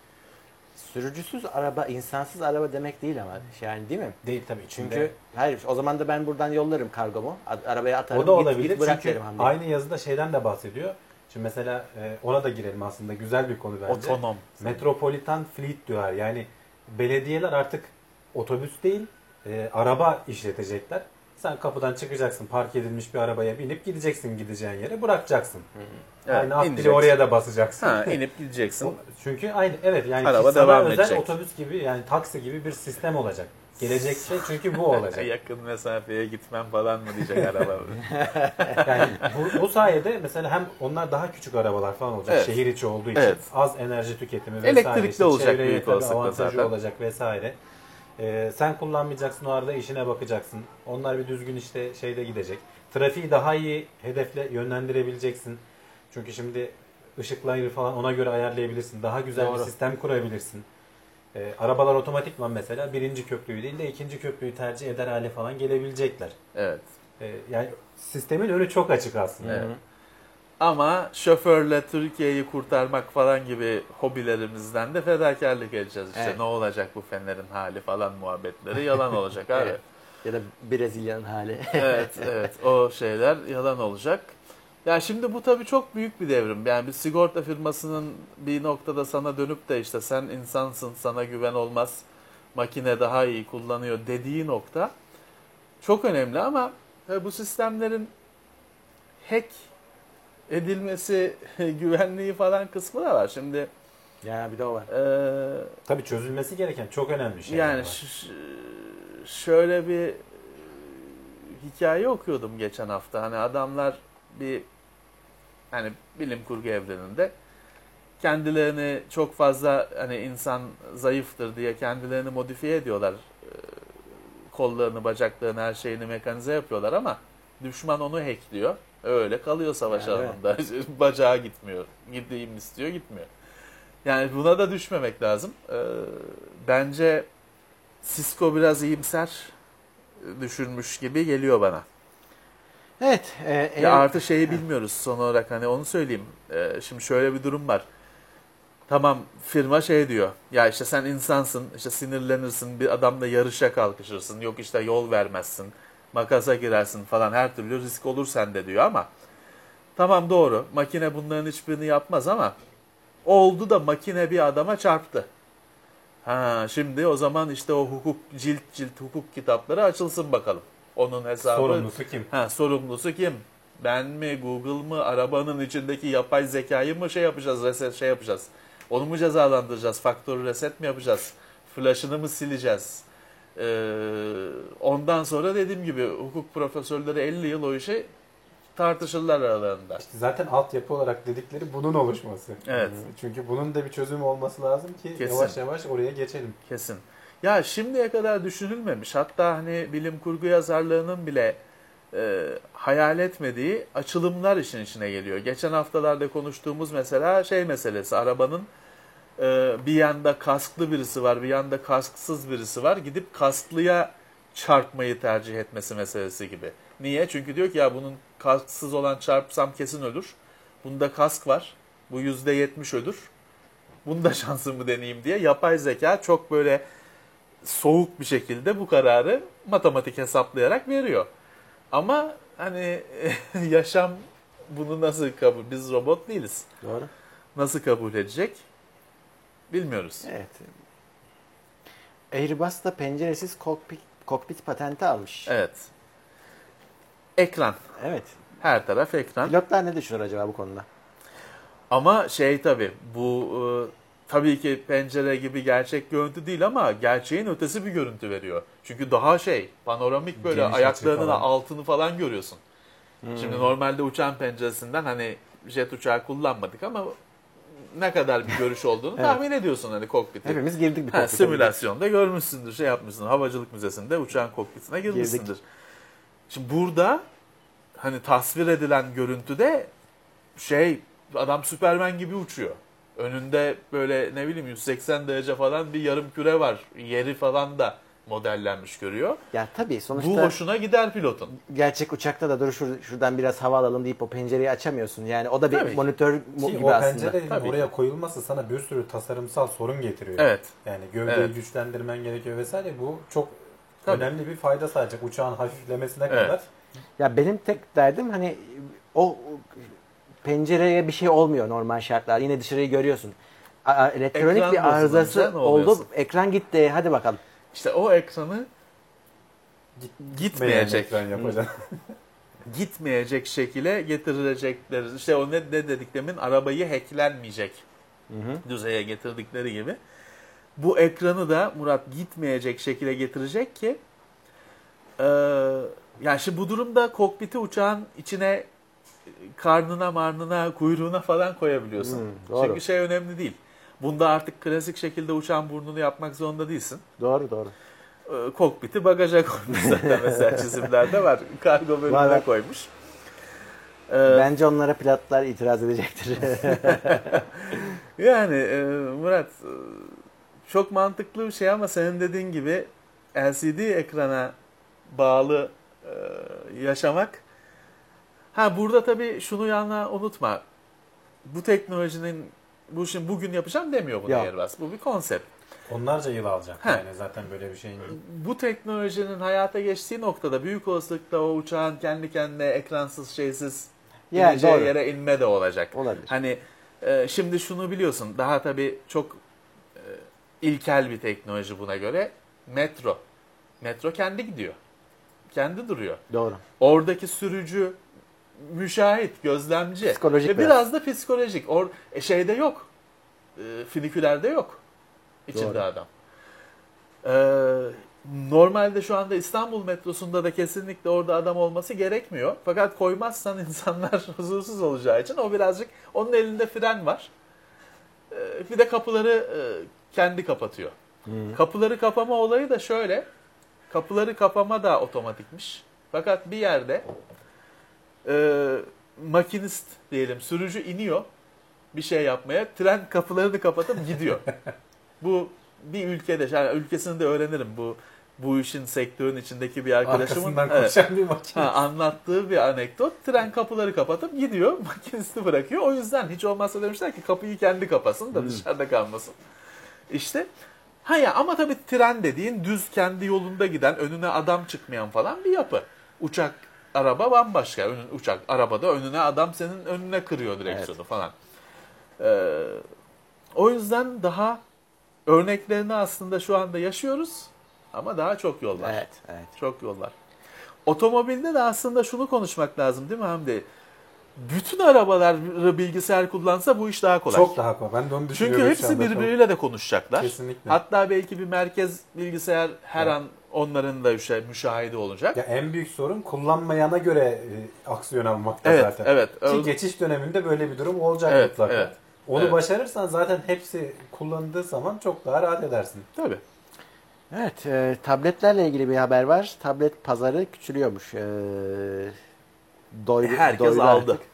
Sürücüsüz araba, insansız araba demek değil ama. Yani değil mi? Değil tabii. Çünkü içinde- hayır, o zaman da ben buradan yollarım kargomu. A- Arabaya atarım. o da git, olabilir git bırak çünkü derim Hamdi. aynı yazıda şeyden de bahsediyor. Şimdi mesela e, ona da girelim aslında. Güzel bir konu bence. Otonom. Metropolitan Fleet diyor. Yani belediyeler artık otobüs değil, e, araba işletecekler. Sen kapıdan çıkacaksın, park edilmiş bir arabaya binip gideceksin gideceğin yere, bırakacaksın. Evet, aynı akbili ineceksin. oraya da basacaksın. Ha, inip gideceksin. O- Çünkü aynı evet yani Araba sana devam özel edecek. otobüs gibi yani taksi gibi bir sistem olacak. Gelecekte çünkü bu olacak. Yakın mesafeye gitmem falan mı diyecek araba. Yani bu, bu sayede mesela hem onlar daha küçük arabalar falan olacak. Evet. Şehir içi olduğu için Evet. az enerji tüketimi vesaire. Elektrikli işte olacak çevreye büyük tabii olasılıkla avantajı zaten. olacak vesaire. Ee, sen kullanmayacaksın, o arada işine bakacaksın. Onlar bir düzgün işte şeyde gidecek. Trafiği daha iyi hedefle yönlendirebileceksin. Çünkü şimdi ışıkları falan ona göre ayarlayabilirsin. Daha güzel Doğru. bir sistem kurabilirsin. Ee, arabalar otomatikman mesela birinci köprüyü değil de ikinci köprüyü tercih eder hale falan gelebilecekler. Evet. Ee, yani sistemin önü çok açık aslında. Evet. Ama şoförle Türkiye'yi kurtarmak falan gibi hobilerimizden de fedakarlık edeceğiz. İşte Evet. ne olacak bu fenerin hali falan muhabbetleri yalan olacak abi. Evet. Ya da Brezilya'nın hali. Evet, evet. O şeyler yalan olacak. Ya şimdi bu tabii çok büyük bir devrim. Yani bir sigorta firmasının bir noktada sana dönüp de işte sen insansın, sana güven olmaz, makine daha iyi kullanıyor dediği nokta çok önemli ama bu sistemlerin hack edilmesi, güvenliği falan kısmı da var. Şimdi Ya bir de o var. e, Tabii çözülmesi gereken çok önemli şeyler yani var. ş- şöyle bir hikaye okuyordum geçen hafta. Hani adamlar bir hani bilim kurgu evreninde kendilerini çok fazla hani insan zayıftır diye kendilerini modifiye ediyorlar. Ee, Kollarını, bacaklarını, her şeyini mekanize yapıyorlar ama düşman onu hackliyor. Öyle kalıyor savaş Yani alanında. Bacağı gitmiyor. Gideyim istiyor, gitmiyor. Yani buna da düşmemek lazım. Ee, bence Cisco biraz iyimser düşünmüş gibi geliyor bana. Evet. E, Ya ev- artı şeyi bilmiyoruz son olarak hani onu söyleyeyim. Ee, şimdi şöyle bir durum var. Tamam firma şey diyor. Ya işte sen insansın, işte sinirlenirsin, bir adamla yarışa kalkışırsın. Yok işte yol vermezsin, makasa girersin falan her türlü risk olur sende diyor ama tamam doğru. Makine bunların hiçbirini yapmaz ama oldu da makine bir adama çarptı. Ha şimdi o zaman işte o hukuk cilt cilt hukuk kitapları açılsın bakalım. Onun hesabı. Sorumlusu kim? Ha, sorumlusu kim? Ben mi, Google mı, arabanın içindeki yapay zekayı mı şey yapacağız, reset şey yapacağız? Onu mu cezalandıracağız? Faktörü reset mi yapacağız? Flash'ını mı sileceğiz? Ee, ondan sonra dediğim gibi hukuk profesörleri elli yıl o işi tartışırlar aralarında. İşte zaten altyapı olarak dedikleri bunun oluşması. Evet. Çünkü bunun da bir çözümü olması lazım ki Kesin. yavaş yavaş oraya geçelim. Kesin. Ya şimdiye kadar düşünülmemiş. Hatta hani bilim kurgu yazarlarının bile e, hayal etmediği açılımlar işin içine geliyor. Geçen haftalarda konuştuğumuz mesela şey meselesi. Arabanın e, bir yanda kasklı birisi var, bir yanda kasksız birisi var. Gidip kasklıya çarpmayı tercih etmesi meselesi gibi. Niye? Çünkü diyor ki ya bunun kasksız olan çarpsam kesin ölür. Bunda kask var. Bu yüzde yetmiş ölür. Bunda şansımı deneyeyim diye yapay zeka çok böyle soğuk bir şekilde bu kararı matematik hesaplayarak veriyor. Ama hani yaşam bunu nasıl kabul? Biz robot değiliz. Doğru. Nasıl kabul edecek? Bilmiyoruz. Evet. Airbus da penceresiz kokpit, kokpit patenti almış. Evet. Ekran. Evet. Her taraf ekran. Pilotlar ne düşünür acaba bu konuda? Ama şey tabii bu e, tabii ki pencere gibi gerçek görüntü değil ama gerçeğin ötesi bir görüntü veriyor. Çünkü daha şey panoramik böyle Geniş açı ayaklarının falan. altını falan görüyorsun. Hmm. Şimdi normalde uçan penceresinden hani jet uçağı kullanmadık ama ne kadar bir görüş olduğunu Evet. tahmin ediyorsun hani kokpiti. Hepimiz girdik bir Ha, kokpite. simülasyonda görmüşsündür, şey yapmışsın. Havacılık Müzesi'nde uçağın kokpitine girmişsindir. Girdik. Şimdi burada hani tasvir edilen görüntüde şey adam Süpermen gibi uçuyor. Önünde böyle ne bileyim yüz seksen derece falan bir yarım küre var. Yeri falan da modellenmiş görüyor. Ya tabii sonuçta Bu hoşuna gider pilotun. gerçek uçakta da dur şur- şuradan biraz hava alalım deyip o pencereyi açamıyorsun. Yani o da bir Tabii ki. monitör mu- Ki gibi o aslında. pencerenin Tabii oraya ki. koyulması sana bir sürü tasarımsal sorun getiriyor. Evet. Yani gövdeyi Evet. güçlendirmen gerekiyor vesaire. Bu çok Tabii. önemli bir fayda sağlayacak uçağın hafiflemesine Evet. kadar. Ya benim tek derdim hani o pencereye bir şey olmuyor normal şartlar. Yine dışarıyı görüyorsun. A- a- Elektronik Ekran bir arızası bozulunca ne oldu. oluyorsun? Ekran gitti. Hadi bakalım. İşte o ekranı Gitmeyen gitmeyecek, ekran yapacaksın. gitmeyecek şekilde getirecekleri. İşte o ne, ne dediklemin arabayı hacklenmeyecek düzeye getirdikleri gibi. Bu ekranı da Murat gitmeyecek şekilde getirecek ki e, yani şimdi bu durumda kokpiti uçağın içine karnına, marnına, kuyruğuna falan koyabiliyorsun. Hmm, doğru. Çünkü şey önemli değil. Bunda artık klasik şekilde uçağın burnunu yapmak zorunda değilsin. Doğru doğru. e, kokpiti bagaja koymuş zaten mesela çizimlerde var. Kargo bölümüne Var, var. koymuş. Ee, Bence onlara pilotlar itiraz edecektir. yani e, Murat e, çok mantıklı bir şey ama senin dediğin gibi L C D ekrana bağlı e, yaşamak. Ha burada tabii şunu yana unutma. Bu teknolojinin bu işin bugün yapacağım demiyor buna Yok. Airbus. Bu bir konsept. Onlarca yıl alacak. He. Yani zaten böyle bir şeyin. Bu teknolojinin hayata geçtiği noktada büyük olasılıkla o uçağın kendi kendine ekransız şeysiz Yani ineceği doğru. yere inme de olacak. Olabilir. Hani e, şimdi şunu biliyorsun daha tabii çok e, ilkel bir teknoloji buna göre. Metro. Metro kendi gidiyor. Kendi duruyor. Doğru. Oradaki sürücü müşahit, gözlemci. Psikolojik Ve biraz. biraz da psikolojik. Or e, şeyde yok. E, finikülerde yok. İçinde Doğru. adam. Ee, normalde şu anda İstanbul metrosunda da kesinlikle orada adam olması gerekmiyor. Fakat koymazsan insanlar huzursuz olacağı için o birazcık onun elinde fren var. Ee, bir de kapıları e, kendi kapatıyor. Kapıları kapama olayı da şöyle. Kapıları kapama da otomatikmiş. Fakat bir yerde e, makinist diyelim sürücü iniyor bir şey yapmaya. Tren kapılarını kapatıp gidiyor. Bu bir ülkede, yani ülkesini de öğrenirim. Bu bu işin sektörün içindeki bir arkadaşımın Arkasından evet, koşan bir makine. ha, anlattığı bir anekdot. Tren kapıları kapatıp gidiyor, makinisti bırakıyor. O yüzden hiç olmazsa demişler ki kapıyı kendi kapasın da dışarıda kalmasın. İşte ha ya ama tabii tren dediğin düz kendi yolunda giden, önüne adam çıkmayan falan bir yapı. Uçak, araba bambaşka. Önün, uçak, arabada önüne adam senin önüne kırıyor direksiyonu falan. Ee, o yüzden daha örneklerini aslında şu anda yaşıyoruz ama daha çok yol var. Evet, evet. Çok yol var. Otomobilde de aslında şunu konuşmak lazım değil mi Hamdi? Bütün arabalar bilgisayar kullansa bu iş daha kolay. Çok daha kolay. Ben de onu düşünüyorum. Çünkü şu hepsi anda. birbiriyle de konuşacaklar. Kesinlikle. Hatta belki bir merkez bilgisayar her Evet. an onların da şey, müşahidi olacak. Ya en büyük sorun kullanmayana göre e, aksiyon almakta Evet, zaten. evet. Ki O- geçiş döneminde böyle bir durum olacak Evet, mutlaka. evet, Onu evet. başarırsan zaten hepsi kullanıldığı zaman çok daha rahat edersin. Tabii. Evet, e, tabletlerle ilgili bir haber var. Tablet pazarı küçülüyormuş. E, doydu, Herkes doydu aldı. artık.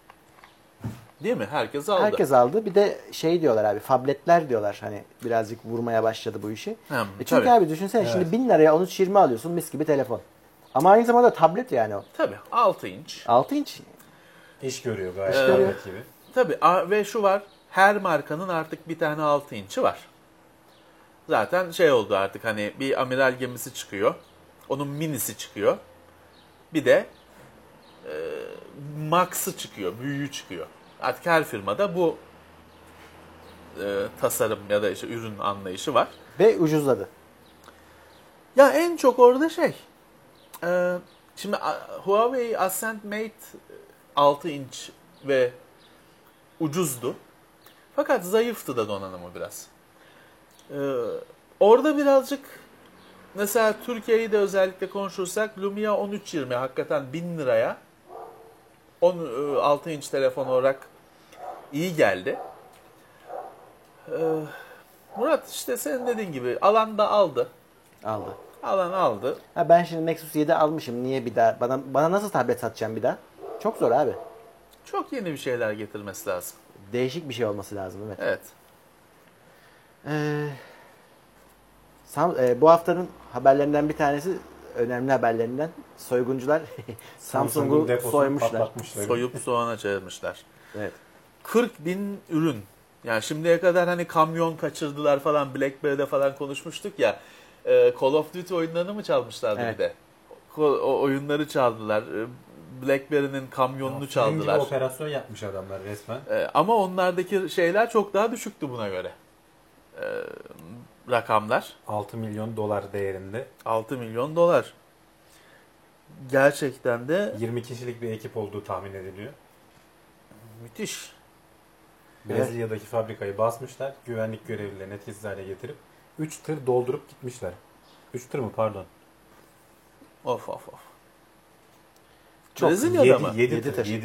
Değil mi? Herkes aldı. Herkes aldı. Bir de şey diyorlar abi, fabletler diyorlar. Hani birazcık vurmaya başladı bu işi. Hem, E çünkü tabii. abi düşünsene Evet. şimdi bin liraya on üç yirmi alıyorsun, mis gibi telefon. Ama aynı zamanda tablet yani o. Tabii. altı inç. altı inç. İş görüyor gayet. İş görüyor. tablet gibi. Tabii. A- Ve şu var. Her markanın artık bir tane altı inçi var. Zaten şey oldu artık hani bir amiral gemisi çıkıyor. Onun minisi çıkıyor. Bir de e, Max'ı çıkıyor. Büyüğü çıkıyor. Artık her firmada bu e, tasarım ya da işte ürün anlayışı var. Ve ucuzladı. Ya en çok orada şey. e, şimdi a- Huawei Ascend Mate altı inç ve ucuzdu. Fakat zayıftı da donanımı biraz. E, orada birazcık mesela Türkiye'yi de özellikle konuşursak Lumia on üç yirmi hakikaten bin liraya on altı inç telefon olarak iyi geldi. E, Murat işte senin dediğin gibi alan da aldı. Aldı. Alan aldı. Ha ben şimdi Nexus yedi almışım. Niye bir daha? Bana bana nasıl tablet satacağım bir daha? Çok zor abi. Çok yeni bir şeyler getirmesi lazım. Değişik bir şey olması lazım, evet. Evet. Ee, Sam- e, bu haftanın haberlerinden bir tanesi, önemli haberlerinden, soyguncular Samsung'u deposunu soymuşlar. patlatmışlar. Soyup soğana çevirmişler. Evet. kırk bin ürün. Yani şimdiye kadar hani kamyon kaçırdılar falan, BlackBerry'de falan konuşmuştuk ya. E, Call of Duty oyunlarını mı çalmışlardı Evet. bir de? Ko- O oyunları çaldılar. E, BlackBerry'nin kamyonunu Film çaldılar. gibi operasyon yapmış adamlar resmen. E, ama onlardaki şeyler çok daha düşüktü buna göre. E, rakamlar. altı milyon dolar değerinde. altı milyon dolar. Gerçekten de yirmi kişilik bir ekip olduğu tahmin ediliyor. müthiş. Brezilya'daki fabrikayı basmışlar. Güvenlik görevlilerini etkisiz hale getirip üç tır doldurup gitmişler. üç tır mı pardon? Of of of. Çok. Brezilya'da mı? yedi Yedi tır. tır. yedi.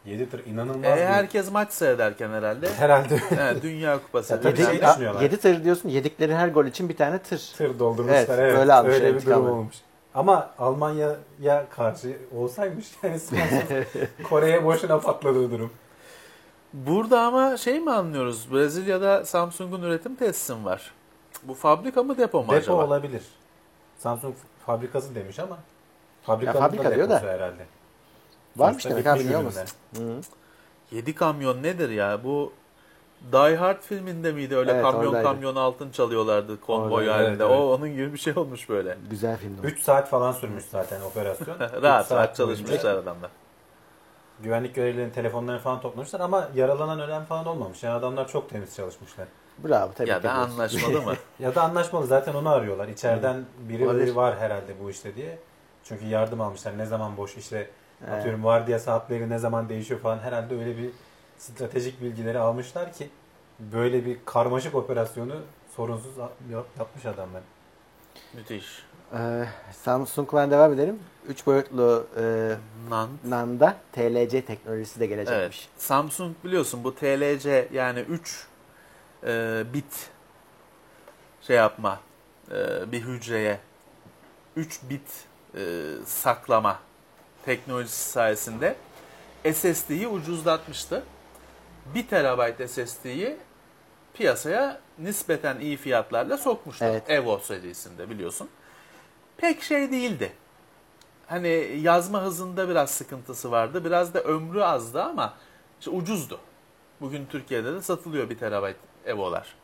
yedi tır inanılmaz E, bir... herkes maç seyrederken herhalde. Herhalde He, Dünya Kupası. Ya tabii bilmem şey ne. düşünüyorlar. yedi tır diyorsun. Yedikleri her gol için bir tane tır. tır doldurmuşlar. Evet, Evet, öyle almış öyle bir intikamı. durum olmuş. Ama Almanya'ya karşı olsaymış yani Kore'ye boşuna patladığı durum. Burada ama şey mi anlıyoruz? Brezilya'da Samsung'un üretim tesisi mi var? Bu fabrika mı depo mu Depo acaba? olabilir. Samsung fabrikası demiş ama fabrikanın Ya fabrika da diyor deposu da. herhalde. Varmış Sonuçta demek abi, bitmiş niye ürünler. olmasın? Hı. yedi kamyon nedir ya? Bu Die Hard filminde miydi? Öyle Evet, kamyon oradaydı. kamyon altın çalıyorlardı konvoy Oradaydı, halinde. evet, evet. O onun gibi bir şey olmuş böyle. Güzel filmdi o. üç saat falan sürmüş zaten operasyon. üç rahat saat rahat boyunca çalışmışlar adamlar. Güvenlik görevlilerinin telefonlarını falan toplamışlar ama yaralanan ölen falan olmamış. Yani adamlar çok temiz çalışmışlar. Bravo, tebrik Ya da ediyoruz. anlaşmalı mı? Ya da anlaşmalı zaten onu arıyorlar. İçeriden biri Olabilir. biri var herhalde bu işte diye. Çünkü yardım almışlar. Ne zaman boş işte Evet. atıyorum vardiya saatleri ne zaman değişiyor falan. Herhalde öyle bir stratejik bilgileri almışlar ki böyle bir karmaşık operasyonu sorunsuz yap- yapmış adamlar. Müthiş. Ee, Samsung'la devam edelim. üç boyutlu e, Nan. NAND'da T L C teknolojisi de gelecekmiş. Evet. Samsung biliyorsun bu T L C yani üç e, bit şey yapma e, bir hücreye üç bit e, saklama teknolojisi sayesinde S S D'yi ucuzlatmıştı. bir terabayt S S D'yi piyasaya nispeten iyi fiyatlarla sokmuştu. Evet. Evo serisinde biliyorsun. Pek şey değildi. Hani yazma hızında biraz sıkıntısı vardı. Biraz da ömrü azdı ama işte ucuzdu. Bugün Türkiye'de de satılıyor bir terabayt Evo'lar.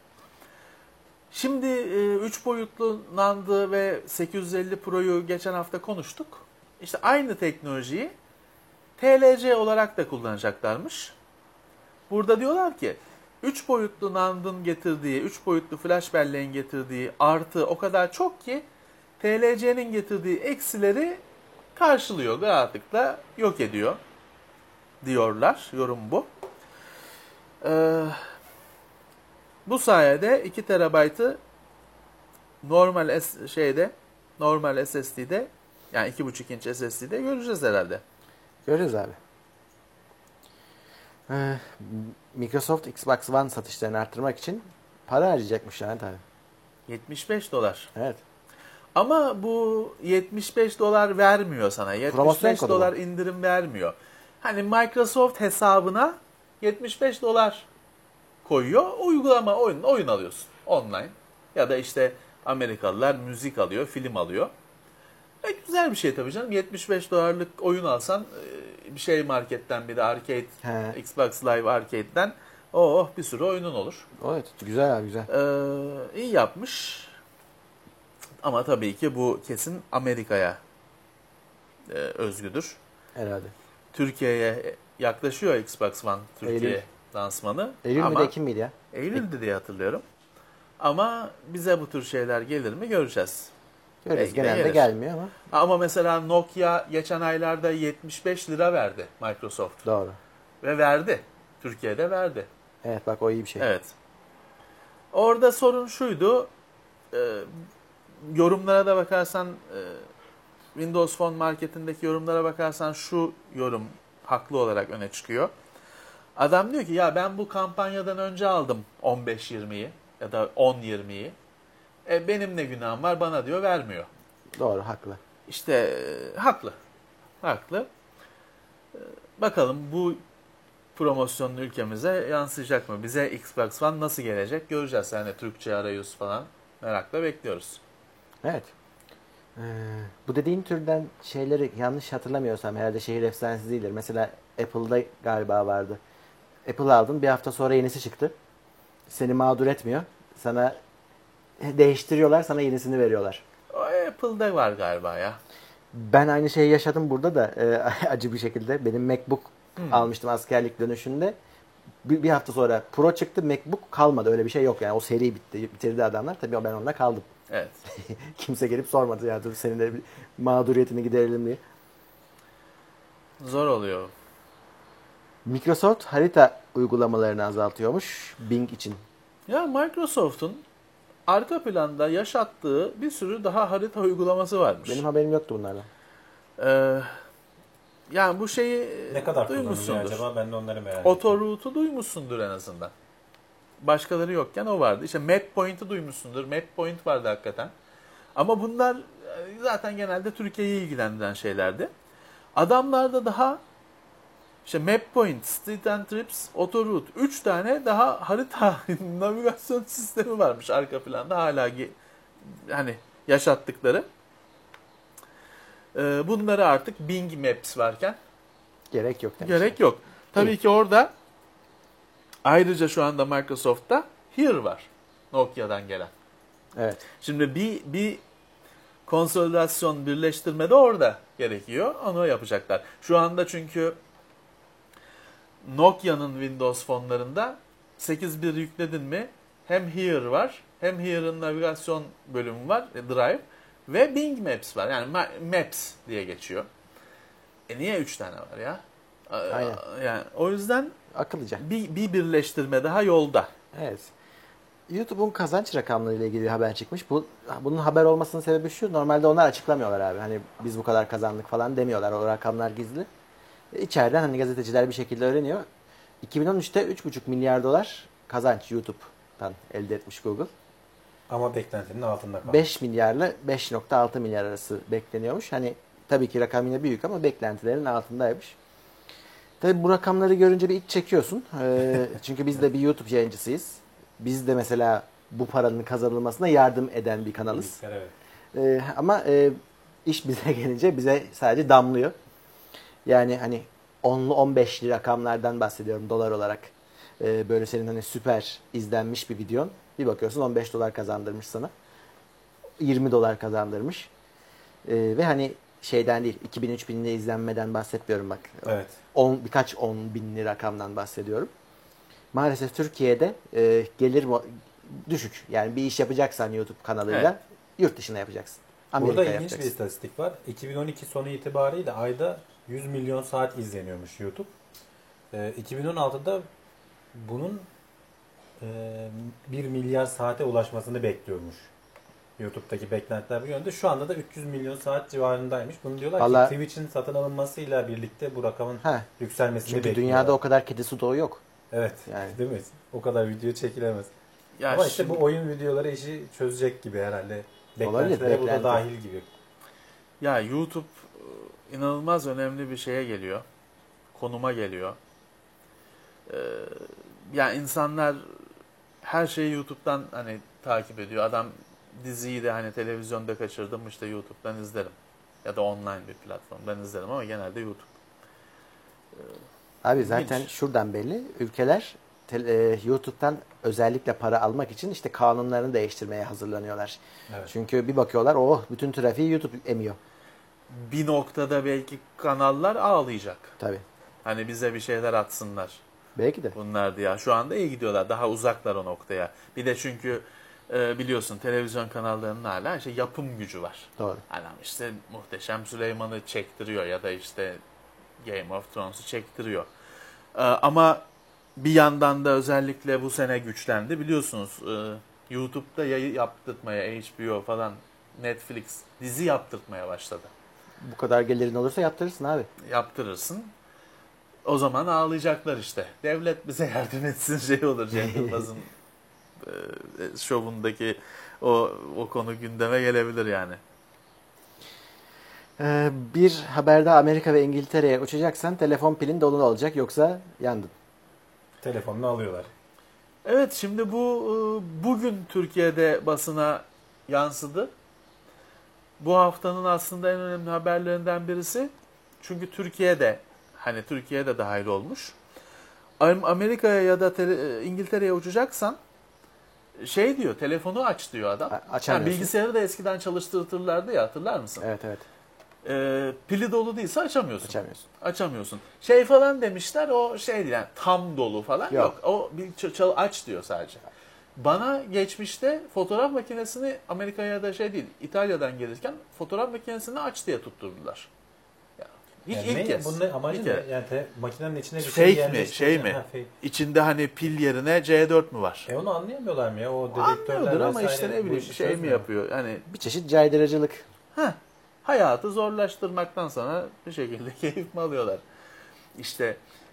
Şimdi üç boyutlu NAND'ı ve sekiz yüz elli Pro'yu geçen hafta konuştuk. İşte aynı teknolojiyi T L C olarak da kullanacaklarmış. Burada diyorlar ki üç boyutlu NAND'ın getirdiği, üç boyutlu flash belleğin getirdiği artı o kadar çok ki T L C'nin getirdiği eksileri karşılıyor, rahatlıkla yok ediyor diyorlar. Yorum bu. Ee, bu sayede iki terabaytı normal S, şeyde normal S S D'de yani iki buçuk inç S S D'de göreceğiz herhalde. Görürüz abi. Ee, Microsoft Xbox One satışlarını arttırmak için para harcayacakmış yani tabii. yetmiş beş dolar. Evet. Ama bu yetmiş beş dolar vermiyor sana. yetmiş Promosyon beş kodu dolar bu. indirim vermiyor. Hani Microsoft hesabına yetmiş beş dolar koyuyor. Uygulama oyun oyun alıyorsun online. Ya da işte Amerikalılar müzik alıyor, film alıyor. E, güzel bir şey tabii canım. yetmiş beş dolarlık oyun alsan e, bir şey marketten bir de arcade, He. Xbox Live Arcade'den oh bir sürü oyunun olur. Evet, güzel abi, güzel. Ee, iyi yapmış. Ama tabii ki bu kesin Amerika'ya e, özgüdür. Herhalde. Türkiye'ye yaklaşıyor Xbox One Türkiye Eylül. lansmanı. Eylül Ama müydü, Ekim miydi ya? Eylül'dü diye hatırlıyorum. Ama bize bu tür şeyler gelir mi göreceğiz. Görürüz. Belki de Genelde gelir. gelmiyor ama. Ama mesela Nokia geçen aylarda yetmiş beş lira verdi Microsoft. Doğru. Ve verdi. Türkiye'de verdi. Evet, bak o iyi bir şey. Evet. Orada sorun şuydu. E, yorumlara da bakarsan e, Windows Phone marketindeki yorumlara bakarsan şu yorum haklı olarak öne çıkıyor. Adam diyor ki ya ben bu kampanyadan önce aldım on beş yirmiyi ya da on yirmiyi. E, benim ne günahım var, bana diyor vermiyor. Doğru, haklı. İşte e, haklı. Haklı. E, bakalım bu promosyonun ülkemize yansıyacak mı? Bize Xbox One nasıl gelecek göreceğiz. Yani Türkçe arayüz falan merakla bekliyoruz. Evet. Ee, bu dediğin türden şeyleri yanlış hatırlamıyorsam herhalde şehir efsanesi değildir. Mesela Apple'da galiba vardı. Apple aldın, bir hafta sonra yenisi çıktı. Seni mağdur etmiyor. Sana değiştiriyorlar, sana yenisini veriyorlar. O Apple'da var galiba ya. Ben aynı şeyi yaşadım burada da e, acı bir şekilde. Benim MacBook Hmm. almıştım askerlik dönüşünde. Bir, bir hafta sonra Pro çıktı, MacBook kalmadı. Öyle bir şey yok yani. O seri bitti, bitirdi adamlar. Tabii ben onunla kaldım. Evet. Kimse gelip sormadı ya, dur senin de bir mağduriyetini giderelim diye. Zor oluyor. Microsoft harita uygulamalarını azaltıyormuş Bing için. Ya Microsoft'un arka planda yaşattığı bir sürü daha harita uygulaması varmış. Benim haberim yoktu bunlardan. Ee, yani bu şeyi Ne kadar kullanılıyor duymuşsundur. acaba? Ben de onları merak ettim. Autoroute'u duymuşsundur en azından. Başkaları yokken o vardı. İşte MapPoint'i duymuşsundur. MapPoint vardı hakikaten. Ama bunlar zaten genelde Türkiye'yi ilgilendiren şeylerdi. Adamlarda daha işte MapPoint, Street and Trips, Autoroute üç tane daha harita navigasyon sistemi varmış arka planda hala hani yaşattıkları. Bunları artık Bing Maps varken Gerek yok demişler. gerek yok. Tabii İyi. ki orada ayrıca şu anda Microsoft'ta Here var. Nokia'dan gelen. Evet. Şimdi bir bir konsolidasyon, birleştirme de orada gerekiyor. Onu yapacaklar. Şu anda çünkü Nokia'nın Windows fonlarında sekiz bir yükledin mi hem Here var, hem Here'ın navigasyon bölümü var, Drive ve Bing Maps var. Yani Maps diye geçiyor. E niye üç tane var ya? Aynen. Yani o yüzden Akıllıca. bir, bir birleştirme daha yolda. Evet. YouTube'un kazanç rakamlarıyla ilgili bir haber çıkmış. Bu bunun haber olmasının sebebi şu. Normalde onlar açıklamıyorlar abi. Hani biz bu kadar kazandık falan demiyorlar. O rakamlar gizli. İçeriden hani gazeteciler bir şekilde öğreniyor. iki bin on üçte üç buçuk milyar dolar kazanç YouTube'dan elde etmiş Google. Ama beklentinin altında kaldı. beş milyarla beş nokta altı milyar arası bekleniyormuş. Hani tabii ki rakam yine büyük ama beklentilerin altındaymış. Tabii bu rakamları görünce bir iç çekiyorsun. Ee, çünkü biz de bir YouTube yayıncısıyız. Biz de mesela bu paranın kazanılmasına yardım eden bir kanalız. Evet. Ee, ama e, iş bize gelince bize sadece damlıyor. Yani hani onlu on beşli rakamlardan bahsediyorum dolar olarak. Ee, böyle senin hani süper izlenmiş bir videon. Bir bakıyorsun on beş dolar kazandırmış sana. yirmi dolar kazandırmış. Ee, ve hani şeyden değil iki bin üç binli izlenmeden bahsetmiyorum bak. Evet. on, birkaç on binli rakamdan bahsediyorum. Maalesef Türkiye'de e, gelir mo- düşük. Yani bir iş yapacaksan YouTube kanalıyla Evet. yurt dışına yapacaksın. Burada Amerika'ya ilginç yapacaksın. bir istatistik var. iki bin on iki sonu itibariyle ayda yüz milyon saat izleniyormuş YouTube. Ee, iki bin on altıda bunun e, bir milyar saate ulaşmasını bekliyormuş. YouTube'daki beklentiler bu yönde. Şu anda da üç yüz milyon saat civarındaymış. Bunu diyorlar Vallahi- ki Twitch'in satın alınmasıyla birlikte bu rakamın Heh, yükselmesini çünkü bekliyorlar. dünyada o kadar kedi su doğu yok. Evet. Yani. Değil mi? O kadar video çekilemez. Ya Ama işte şimdi- bu oyun videoları işi çözecek gibi herhalde. Olabilir, Beklentilere bu da beklenti. dahil gibi. Ya YouTube e, inanılmaz önemli bir şeye geliyor. Konuma geliyor. Ee, yani insanlar her şeyi YouTube'dan hani takip ediyor. Adam diziyi de hani televizyonda kaçırdım işte YouTube'dan izlerim. Ya da online bir platformdan izlerim ama genelde YouTube. Abi İlginç. zaten şuradan belli. Ülkeler te- e, YouTube'dan özellikle para almak için işte kanunlarını değiştirmeye hazırlanıyorlar. Evet. Çünkü bir bakıyorlar oh bütün trafiği YouTube emiyor. Bir noktada belki kanallar ağlayacak. Tabii. Hani bize bir şeyler atsınlar. Belki de. Bunlar diye. Şu anda iyi gidiyorlar. Daha uzaklar o noktaya. Bir de çünkü e, biliyorsun televizyon kanallarının hala işte yapım gücü var. Doğru. Adam işte Muhteşem Süleyman'ı çektiriyor ya da işte Game of Thrones'u çektiriyor. E, ama bir yandan da özellikle bu sene güçlendi. Biliyorsunuz e, YouTube'da yayı yaptırtmaya H B O falan Netflix dizi yaptırtmaya başladı. Bu kadar gelirin olursa yaptırırsın abi. Yaptırırsın. O zaman ağlayacaklar işte. Devlet bize yardım etsin şey olur. Cem Yılmaz'ın e, şovundaki o, o konu gündeme gelebilir yani. Ee, bir haberde Amerika ve İngiltere'ye uçacaksan telefon pilin dolu olacak yoksa yandın. Telefonunu alıyorlar. Evet şimdi bu e, bugün Türkiye'de basına yansıdı. Bu haftanın aslında en önemli haberlerinden birisi. Çünkü Türkiye'de hani Türkiye'de dahil olmuş. Am- Amerika'ya ya da tele- İngiltere'ye uçacaksan şey diyor telefonu aç diyor adam. A- Ha, açamıyorsun. bilgisayarı da eskiden çalıştırırlardı ya hatırlar mısın? Evet evet. Ee, pili dolu değilse açamıyorsun. Açamıyorsun. Açamıyorsun. Şey falan demişler o şey değil yani tam dolu falan yok. Yok. O bir ç- çal aç diyor sadece. Bana geçmişte fotoğraf makinesini Amerika'ya da şey değil İtalya'dan gelirken fotoğraf makinesini aç diye tutturdular. Ya, hiç Yani ilk ne? kez. Bunun ne- amacı İlk ne? kez. Yani te, makinenin içine bir Fake şey mi? yerleştireceksin. Şey mi? Ha, fake. İçinde hani pil yerine C dört mü var? E onu anlayamıyorlar mı ya? O dedektörler Anlıyordur ama vesaire işte ne bu bileyim işi şey mi çözmüyor. yapıyor? Yani Bir çeşit caydırıcılık. ha hayatı zorlaştırmaktan sonra bir şekilde keyif mi alıyorlar? İşte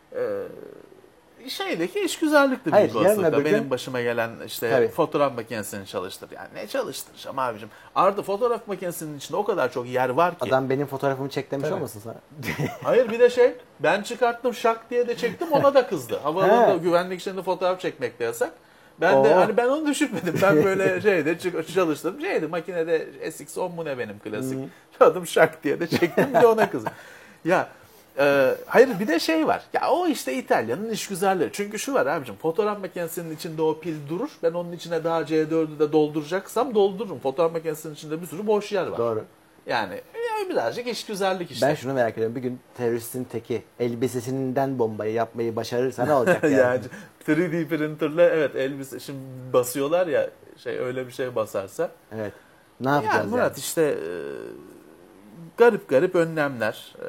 e, şeydeki işgüzarlıktı Hayır, büyük yarın olasılıkla. öbür gün- Benim başıma gelen işte Tabii. fotoğraf makinesini çalıştır. Yani ne çalıştıracağım abicim? Artı fotoğraf makinesinin içinde o kadar çok yer var ki. Adam benim fotoğrafımı çek demiş Tabii. olmasın sana? Hayır bir de şey ben çıkarttım şak diye de çektim ona da kızdı. Havaalanında He. güvenlik içinde fotoğraf çekmek de yasak. Ben de Oo. hani ben onu düşünmedim. Ben böyle şeyde çık- çalıştım. Şeydi makinede S X on mu ne benim klasik. Adım şak diye de çektim bir de ona kızdı. Ya e, hayır bir de şey var. Ya o işte İtalya'nın işgüzarlığı. Çünkü şu var abicim fotoğraf makinesinin içinde o pil durur. Ben onun içine daha C dördü de dolduracaksam doldururum. Fotoğraf makinesinin içinde bir sürü boş yer var. Doğru. Yani e, birazcık işgüzarlık işte. Ben şunu merak ediyorum. Bir gün teröristin teki elbisesinden bombayı yapmayı başarırsa ne olacak yani? yani üç D printerle evet elbise şimdi basıyorlar ya şey öyle bir şey basarsa. Evet. Ne yapacağız Yani yani? Murat işte e, garip garip önlemler. E,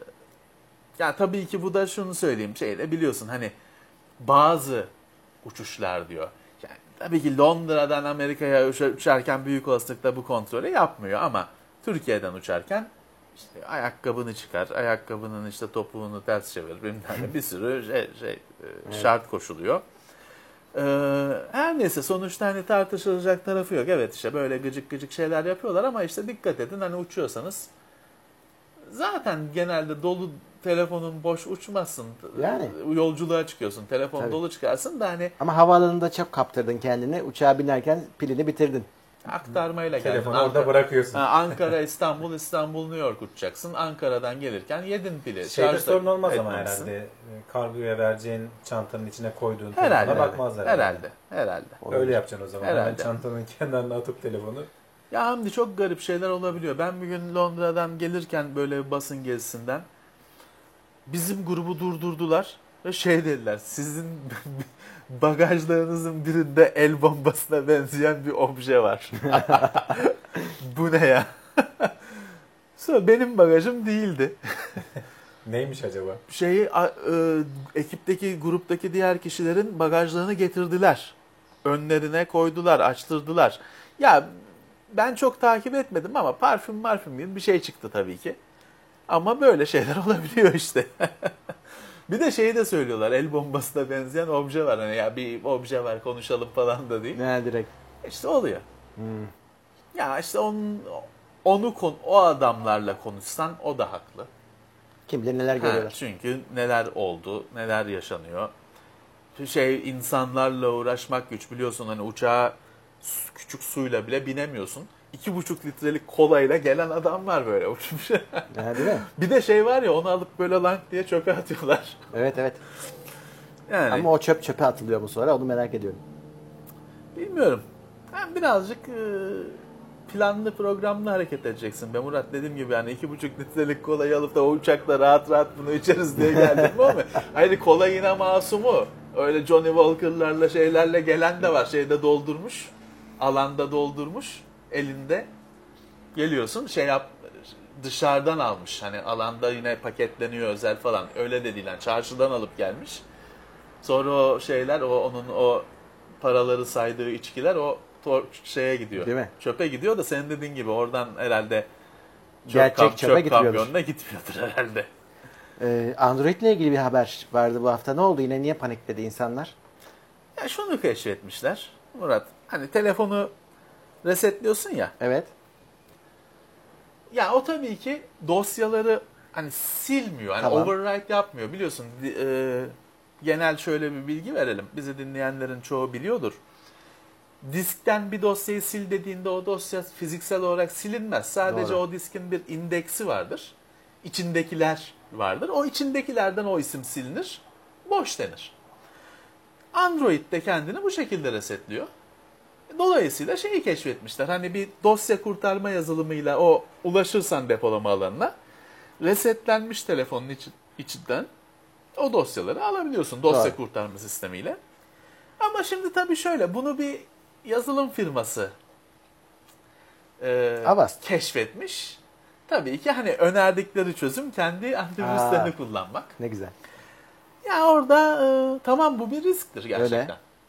ya tabii ki bu da şunu söyleyeyim şeyle biliyorsun hani bazı uçuşlar diyor. Yani tabii ki Londra'dan Amerika'ya uça- uçarken büyük olasılıkla bu kontrolü yapmıyor ama Türkiye'den uçarken işte ayakkabını çıkar, ayakkabının işte topuğunu ters çevir, bilmem ne bir sürü şey, şey e, şart koşuluyor. Ee, her neyse sonuçta hani tartışılacak tarafı yok. Evet işte böyle gıcık gıcık şeyler yapıyorlar ama işte dikkat edin hani uçuyorsanız zaten genelde dolu telefonun boş uçmazsın. Yani. Yolculuğa çıkıyorsun, telefon Tabii. dolu çıkarsın da hani Ama havaalanında çok kaptırdın kendini. Uçağa binerken pilini bitirdin. aktarmayla geldin. Telefonu Ankara- orada bırakıyorsun. Ha, Ankara, İstanbul, İstanbul, New York uçacaksın. Ankara'dan gelirken yedin pili. Şeyde Şarjda sorun olmaz ama etmemişsin. herhalde. Kargoya vereceğin çantanın içine koyduğun Herhalde. telefona bakmazlar. herhalde. Herhalde. Herhalde. Öyle yapacaksın o zaman. Hemen Herhalde. çantanın kenarına atıp telefonu. Ya Hamdi çok garip şeyler olabiliyor. Ben bir gün Londra'dan gelirken böyle bir basın gezisinden bizim grubu durdurdular ve şey dediler. Sizin bagajlarınızın birinde el bombasına benzeyen bir obje var. Bu ne ya? Sonra benim bagajım değildi. Neymiş acaba? Şeyi a- e, ekipteki gruptaki diğer kişilerin bagajlarını getirdiler. Önlerine koydular, açtırdılar. Ya ben çok takip etmedim ama parfüm marfüm gibi bir şey çıktı tabii ki. Ama böyle şeyler olabiliyor işte. Bir de şeyi de söylüyorlar. El bombasına benzeyen obje var. Hani ya bir obje var konuşalım falan da değil. Ne direkt. İşte oluyor. Ya işte onun, onu kon- o adamlarla konuşsan o da haklı. Kim bilir neler Ha, görüyorlar. çünkü neler oldu, neler yaşanıyor. Şey insanlarla uğraşmak güç biliyorsun hani uçağa su- küçük suyla bile binemiyorsun. İki buçuk litrelik kolayla gelen adam var böyle uçmuş. Ya, değil mi? Bir de şey var ya onu alıp böyle lank diye çöpe atıyorlar. Evet evet. Yani Ama o çöp çöpe atılıyor mu sonra onu merak ediyorum. bilmiyorum. Ben birazcık e, planlı programlı hareket edeceksin be Murat. Dediğim gibi yani iki buçuk litrelik kolayı alıp da o uçakla rahat rahat bunu içeriz diye geldim mi ama hayır kola yine masumu. Öyle Johnny Walker'larla şeylerle gelen de var. Şeyde doldurmuş. Alanda doldurmuş. Elinde. Geliyorsun şey yap dışarıdan almış. Hani alanda yine paketleniyor özel falan. Öyle de değil. Yani çarşıdan alıp gelmiş. Sonra o şeyler o onun o paraları saydığı içkiler o tor- şeye gidiyor. Değil mi? Çöpe gidiyor da senin dediğin gibi oradan herhalde çöp, Gerçek kamp, çöpe çöp gitmiyordur. kamyonuna gitmiyordur herhalde. Ee, Android ile ilgili bir haber vardı bu hafta. Ne oldu yine? Niye panikledi insanlar? Ya şunu keşfetmişler Murat. Hani telefonu resetliyorsun ya. Evet. Ya o tabii ki dosyaları hani silmiyor. Hani Tamam. overwrite yapmıyor. Biliyorsun e, genel şöyle bir bilgi verelim. Bizi dinleyenlerin çoğu biliyordur. Diskten bir dosyayı sil dediğinde o dosya fiziksel olarak silinmez. Sadece Doğru. o diskin bir indeksi vardır. İçindekiler vardır. O içindekilerden o isim silinir. Boş denir. Android de kendini bu şekilde resetliyor. Dolayısıyla şeyi keşfetmişler. Hani bir dosya kurtarma yazılımıyla o ulaşırsan depolama alanına resetlenmiş telefonun içi- içinden o dosyaları alabiliyorsun dosya Doğru. kurtarma sistemiyle. Ama şimdi tabii şöyle bunu bir yazılım firması e, Avast. keşfetmiş. Tabii ki hani önerdikleri çözüm kendi antivirüslerini Aa. kullanmak. Ne güzel. Ya orada e, tamam bu bir risktir gerçekten. Öyle.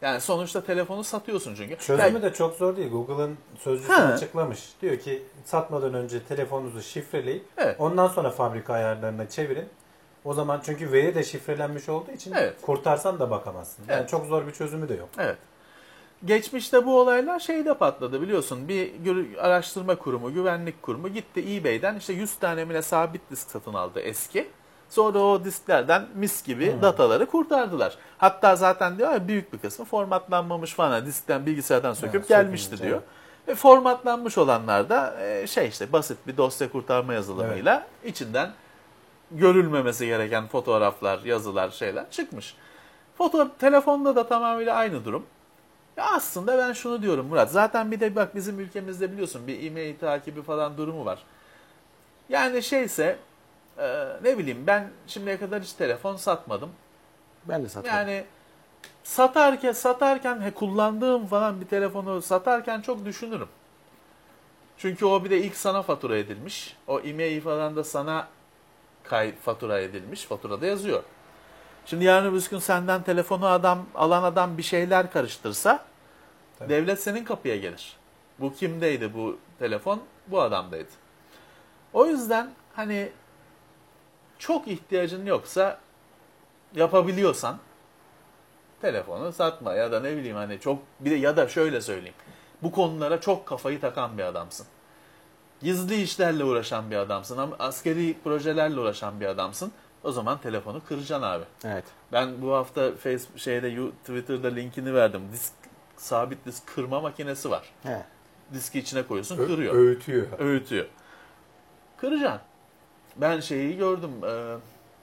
Yani sonuçta telefonu satıyorsun çünkü. Çözümü Yani, de çok zor değil. Google'ın sözcüsü Ha. açıklamış. Diyor ki satmadan önce telefonunuzu şifreleyip Evet. ondan sonra fabrika ayarlarına çevirin. O zaman çünkü veri de şifrelenmiş olduğu için Evet. kurtarsan da bakamazsın. Yani Evet. çok zor bir çözümü de yok. evet. Geçmişte bu olaylar şeyde patladı biliyorsun. Bir gü- araştırma kurumu, güvenlik kurumu gitti eBay'den işte yüz tane bile sabit disk satın aldı eski. Sonra o disklerden mis gibi Hmm. dataları kurtardılar. Hatta zaten diyor ya büyük bir kısmı formatlanmamış falan diskten bilgisayardan söküp Evet, gelmişti sökülmüş, diyor. Ve formatlanmış olanlar da e, şey işte basit bir dosya kurtarma yazılımıyla içinden görülmemesi gereken fotoğraflar, yazılar, şeyler çıkmış. Foto telefonda da tamamıyla aynı durum. Ya aslında ben şunu diyorum Murat. Zaten bir de bak bizim ülkemizde biliyorsun bir e-mail takibi falan durumu var. Yani şeyse e, ne bileyim ben şimdiye kadar hiç telefon satmadım. Ben de satmadım. Yani satarken satarken he, kullandığım falan bir telefonu satarken çok düşünürüm. Çünkü o bir de ilk sana fatura edilmiş. O e-mail falan da sana kay fatura edilmiş. Faturada yazıyor. Şimdi yarın öbür gün senden telefonu adam alan adam bir şeyler karıştırsa Tabii. devlet senin kapıya gelir. Bu kimdeydi bu telefon? Bu adamdaydı. O yüzden hani çok ihtiyacın yoksa yapabiliyorsan telefonu satma ya da ne bileyim hani çok bir de ya da şöyle söyleyeyim. Bu konulara çok kafayı takan bir adamsın. Gizli işlerle uğraşan bir adamsın ama askeri projelerle uğraşan bir adamsın. O zaman telefonu kıracaksın abi. Evet. Ben bu hafta Facebook şeyde Twitter'da linkini verdim. Disk sabit disk kırma makinesi var. He. Diski içine koyuyorsun, Ö- kırıyor. öğütüyor. Öğütüyor. Kıracaksın. Ben şeyi gördüm. E,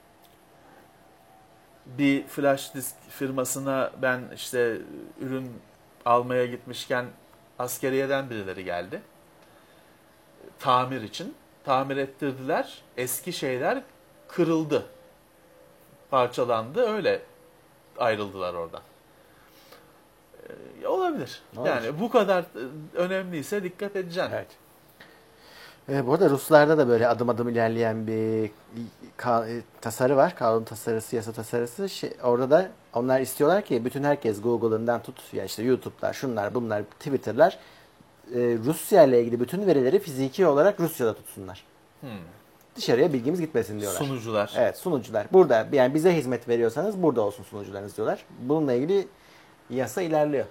bir flash disk firmasına ben işte ürün almaya gitmişken askeriyeden birileri geldi. Tamir için. Tamir ettirdiler. Eski şeyler kırıldı. Parçalandı. Öyle ayrıldılar oradan. Ee, olabilir. Olabilir. Yani bu kadar önemliyse dikkat edeceksin. Evet. E, bu arada Ruslarda da böyle adım adım ilerleyen bir ka- e, tasarı var. Kanun tasarısı, yasa tasarısı. Şey, orada da onlar istiyorlar ki bütün herkes Google'ından tut, ya işte YouTube'lar, şunlar, bunlar, Twitter'lar e, Rusya ile ilgili bütün verileri fiziki olarak Rusya'da tutsunlar. Hmm. Dışarıya bilgimiz gitmesin diyorlar. Sunucular. Evet, sunucular. Burada yani bize hizmet veriyorsanız burada olsun sunucularınız diyorlar. Bununla ilgili yasa ilerliyor.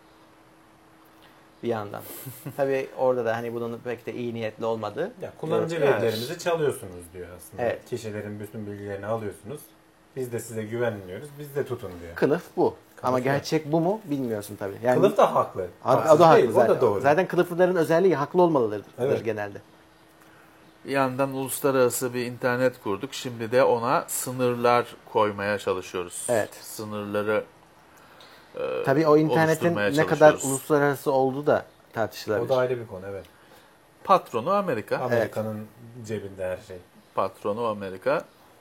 Bir yandan. Tabii orada da hani bunun pek de iyi niyetli olmadığı. Ya kullanıcı Evet. verilerimizi çalıyorsunuz diyor aslında. Evet. Kişilerin bütün bilgilerini alıyorsunuz. Biz de size güvenmiyoruz. Biz de tutun diyor. Kılıf bu. Kılıf Ama var. gerçek bu mu bilmiyorsun tabii. Yani Kılıf da haklı. Ha- Haksız o da haklı değil, zaten. O da doğru. Zaten kılıflıların özelliği haklı olmalıdır Evet. genelde. Bir yandan uluslararası bir internet kurduk. Şimdi de ona sınırlar koymaya çalışıyoruz. Evet. Sınırları e, Tabii o internetin oluşturmaya ne kadar çalışıyoruz. uluslararası olduğu da O tartışılabilir. da ayrı bir konu, evet. Patronu Amerika. Amerika'nın cebinde her şey. Patronu Amerika.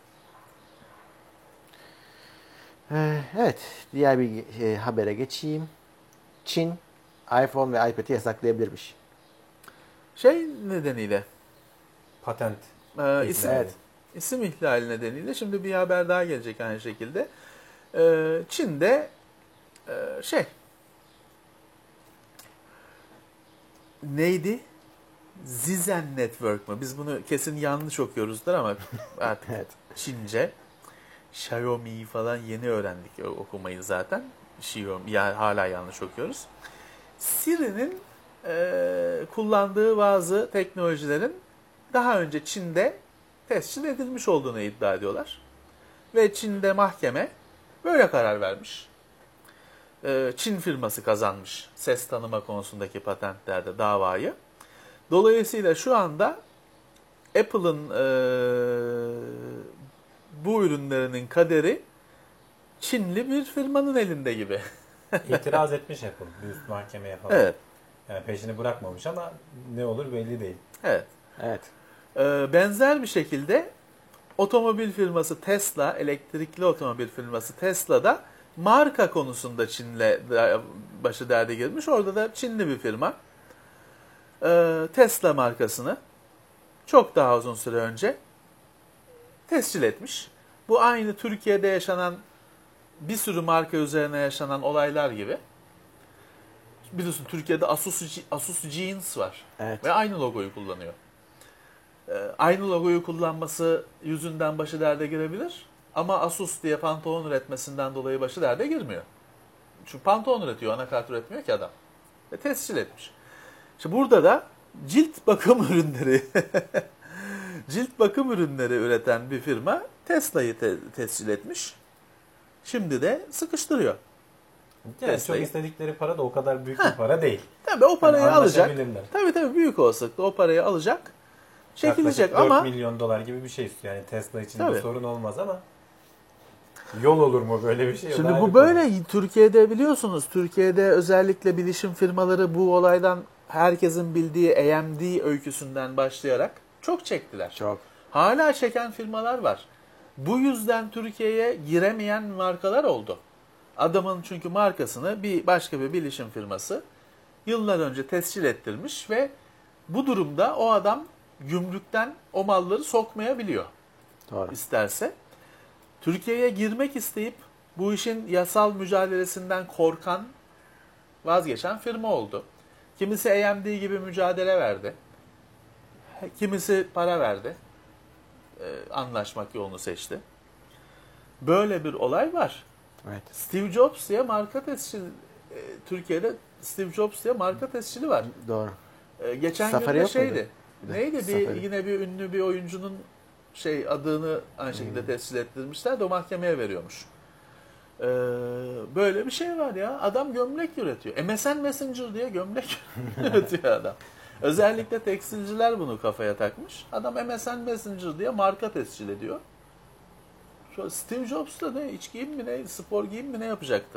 Ee, evet, diğer bir e, habere geçeyim. Çin iPhone ve iPad'i yasaklayabilirmiş. Şey nedeniyle, Patent. e, isim, Evet. isim ihlali nedeniyle şimdi bir haber daha gelecek aynı şekilde. E, Çin'de e, şey neydi? Zizen Network mı? Biz bunu kesin yanlış okuyoruzdur ama artık Evet. Çince. Xiaomi falan yeni öğrendik okumayı zaten. Xiaomi yani hala yanlış okuyoruz. Siri'nin e, kullandığı bazı teknolojilerin daha önce Çin'de tescil edilmiş olduğunu iddia ediyorlar. Ve Çin'de mahkeme böyle karar vermiş. E, Çin firması kazanmış ses tanıma konusundaki patentlerde davayı. Dolayısıyla şu anda Apple'ın e, bu ürünlerinin kaderi Çinli bir firmanın elinde gibi. İtiraz etmiş Apple bir üst mahkemeye falan. Evet, Yani peşini bırakmamış ama ne olur belli değil. evet. Evet. Ee, benzer bir şekilde otomobil firması Tesla, elektrikli otomobil firması Tesla da marka konusunda Çin'le de- başı derde girmiş. Orada da Çinli bir firma ee, Tesla markasını çok daha uzun süre önce tescil etmiş. Bu aynı Türkiye'de yaşanan bir sürü marka üzerine yaşanan olaylar gibi. Biliyorsun Türkiye'de Asus, Asus Jeans var. Evet. Ve aynı logoyu kullanıyor. Ee, aynı logoyu kullanması yüzünden başı derde girebilir. Ama Asus diye pantolon üretmesinden dolayı başı derde girmiyor. Çünkü pantolon üretiyor, anakart üretmiyor ki adam. Ve tescil etmiş. İşte burada da cilt bakım ürünleri cilt bakım ürünleri üreten bir firma Tesla'yı te- tescil etmiş. Şimdi de sıkıştırıyor. Yani Tesla'yı. çok istedikleri para da o kadar büyük bir para değil. Tabii o parayı Yani alacak. anlaşabilirler. Tabii tabii büyük olasılıkla o parayı alacak. Çekilecek Yaklaşık ama dört milyon dolar gibi bir şey istiyor. Yani Tesla için Tabii. bir sorun olmaz ama yol olur mu böyle bir şey? O şimdi da ayrı bu konu. böyle Türkiye'de biliyorsunuz. Türkiye'de özellikle bilişim firmaları bu olaydan herkesin bildiği A M D öyküsünden başlayarak çok çektiler. Çok. Hala çeken firmalar var. Bu yüzden Türkiye'ye giremeyen markalar oldu. Adamın çünkü markasını bir başka bir bilişim firması yıllar önce tescil ettirmiş ve bu durumda o adam gümrükten o malları sokmayabiliyor Doğru. isterse. Türkiye'ye girmek isteyip bu işin yasal mücadelesinden korkan, vazgeçen firma oldu. Kimisi A M D gibi mücadele verdi. Kimisi para verdi. Ee, anlaşmak yolunu seçti. Böyle bir olay var. Evet. Steve Jobs diye marka tescili, e, Türkiye'de Steve Jobs diye marka tescili var. Doğru. E, geçen Safari gün de yok şeydi. muydu? Bir de Neydi bir Safari. yine bir ünlü bir oyuncunun şey adını aynı şekilde Hmm. tescil ettirmişler de o mahkemeye veriyormuş. E, böyle bir şey var ya. Adam gömlek üretiyor. M S N Messenger diye gömlek üretiyor adam. Özellikle tekstilciler bunu kafaya takmış. Adam M S N Messenger diye marka tescil ediyor. Şu Steve Jobs da ne iç giyim mi ne spor giyim mi ne yapacaktı?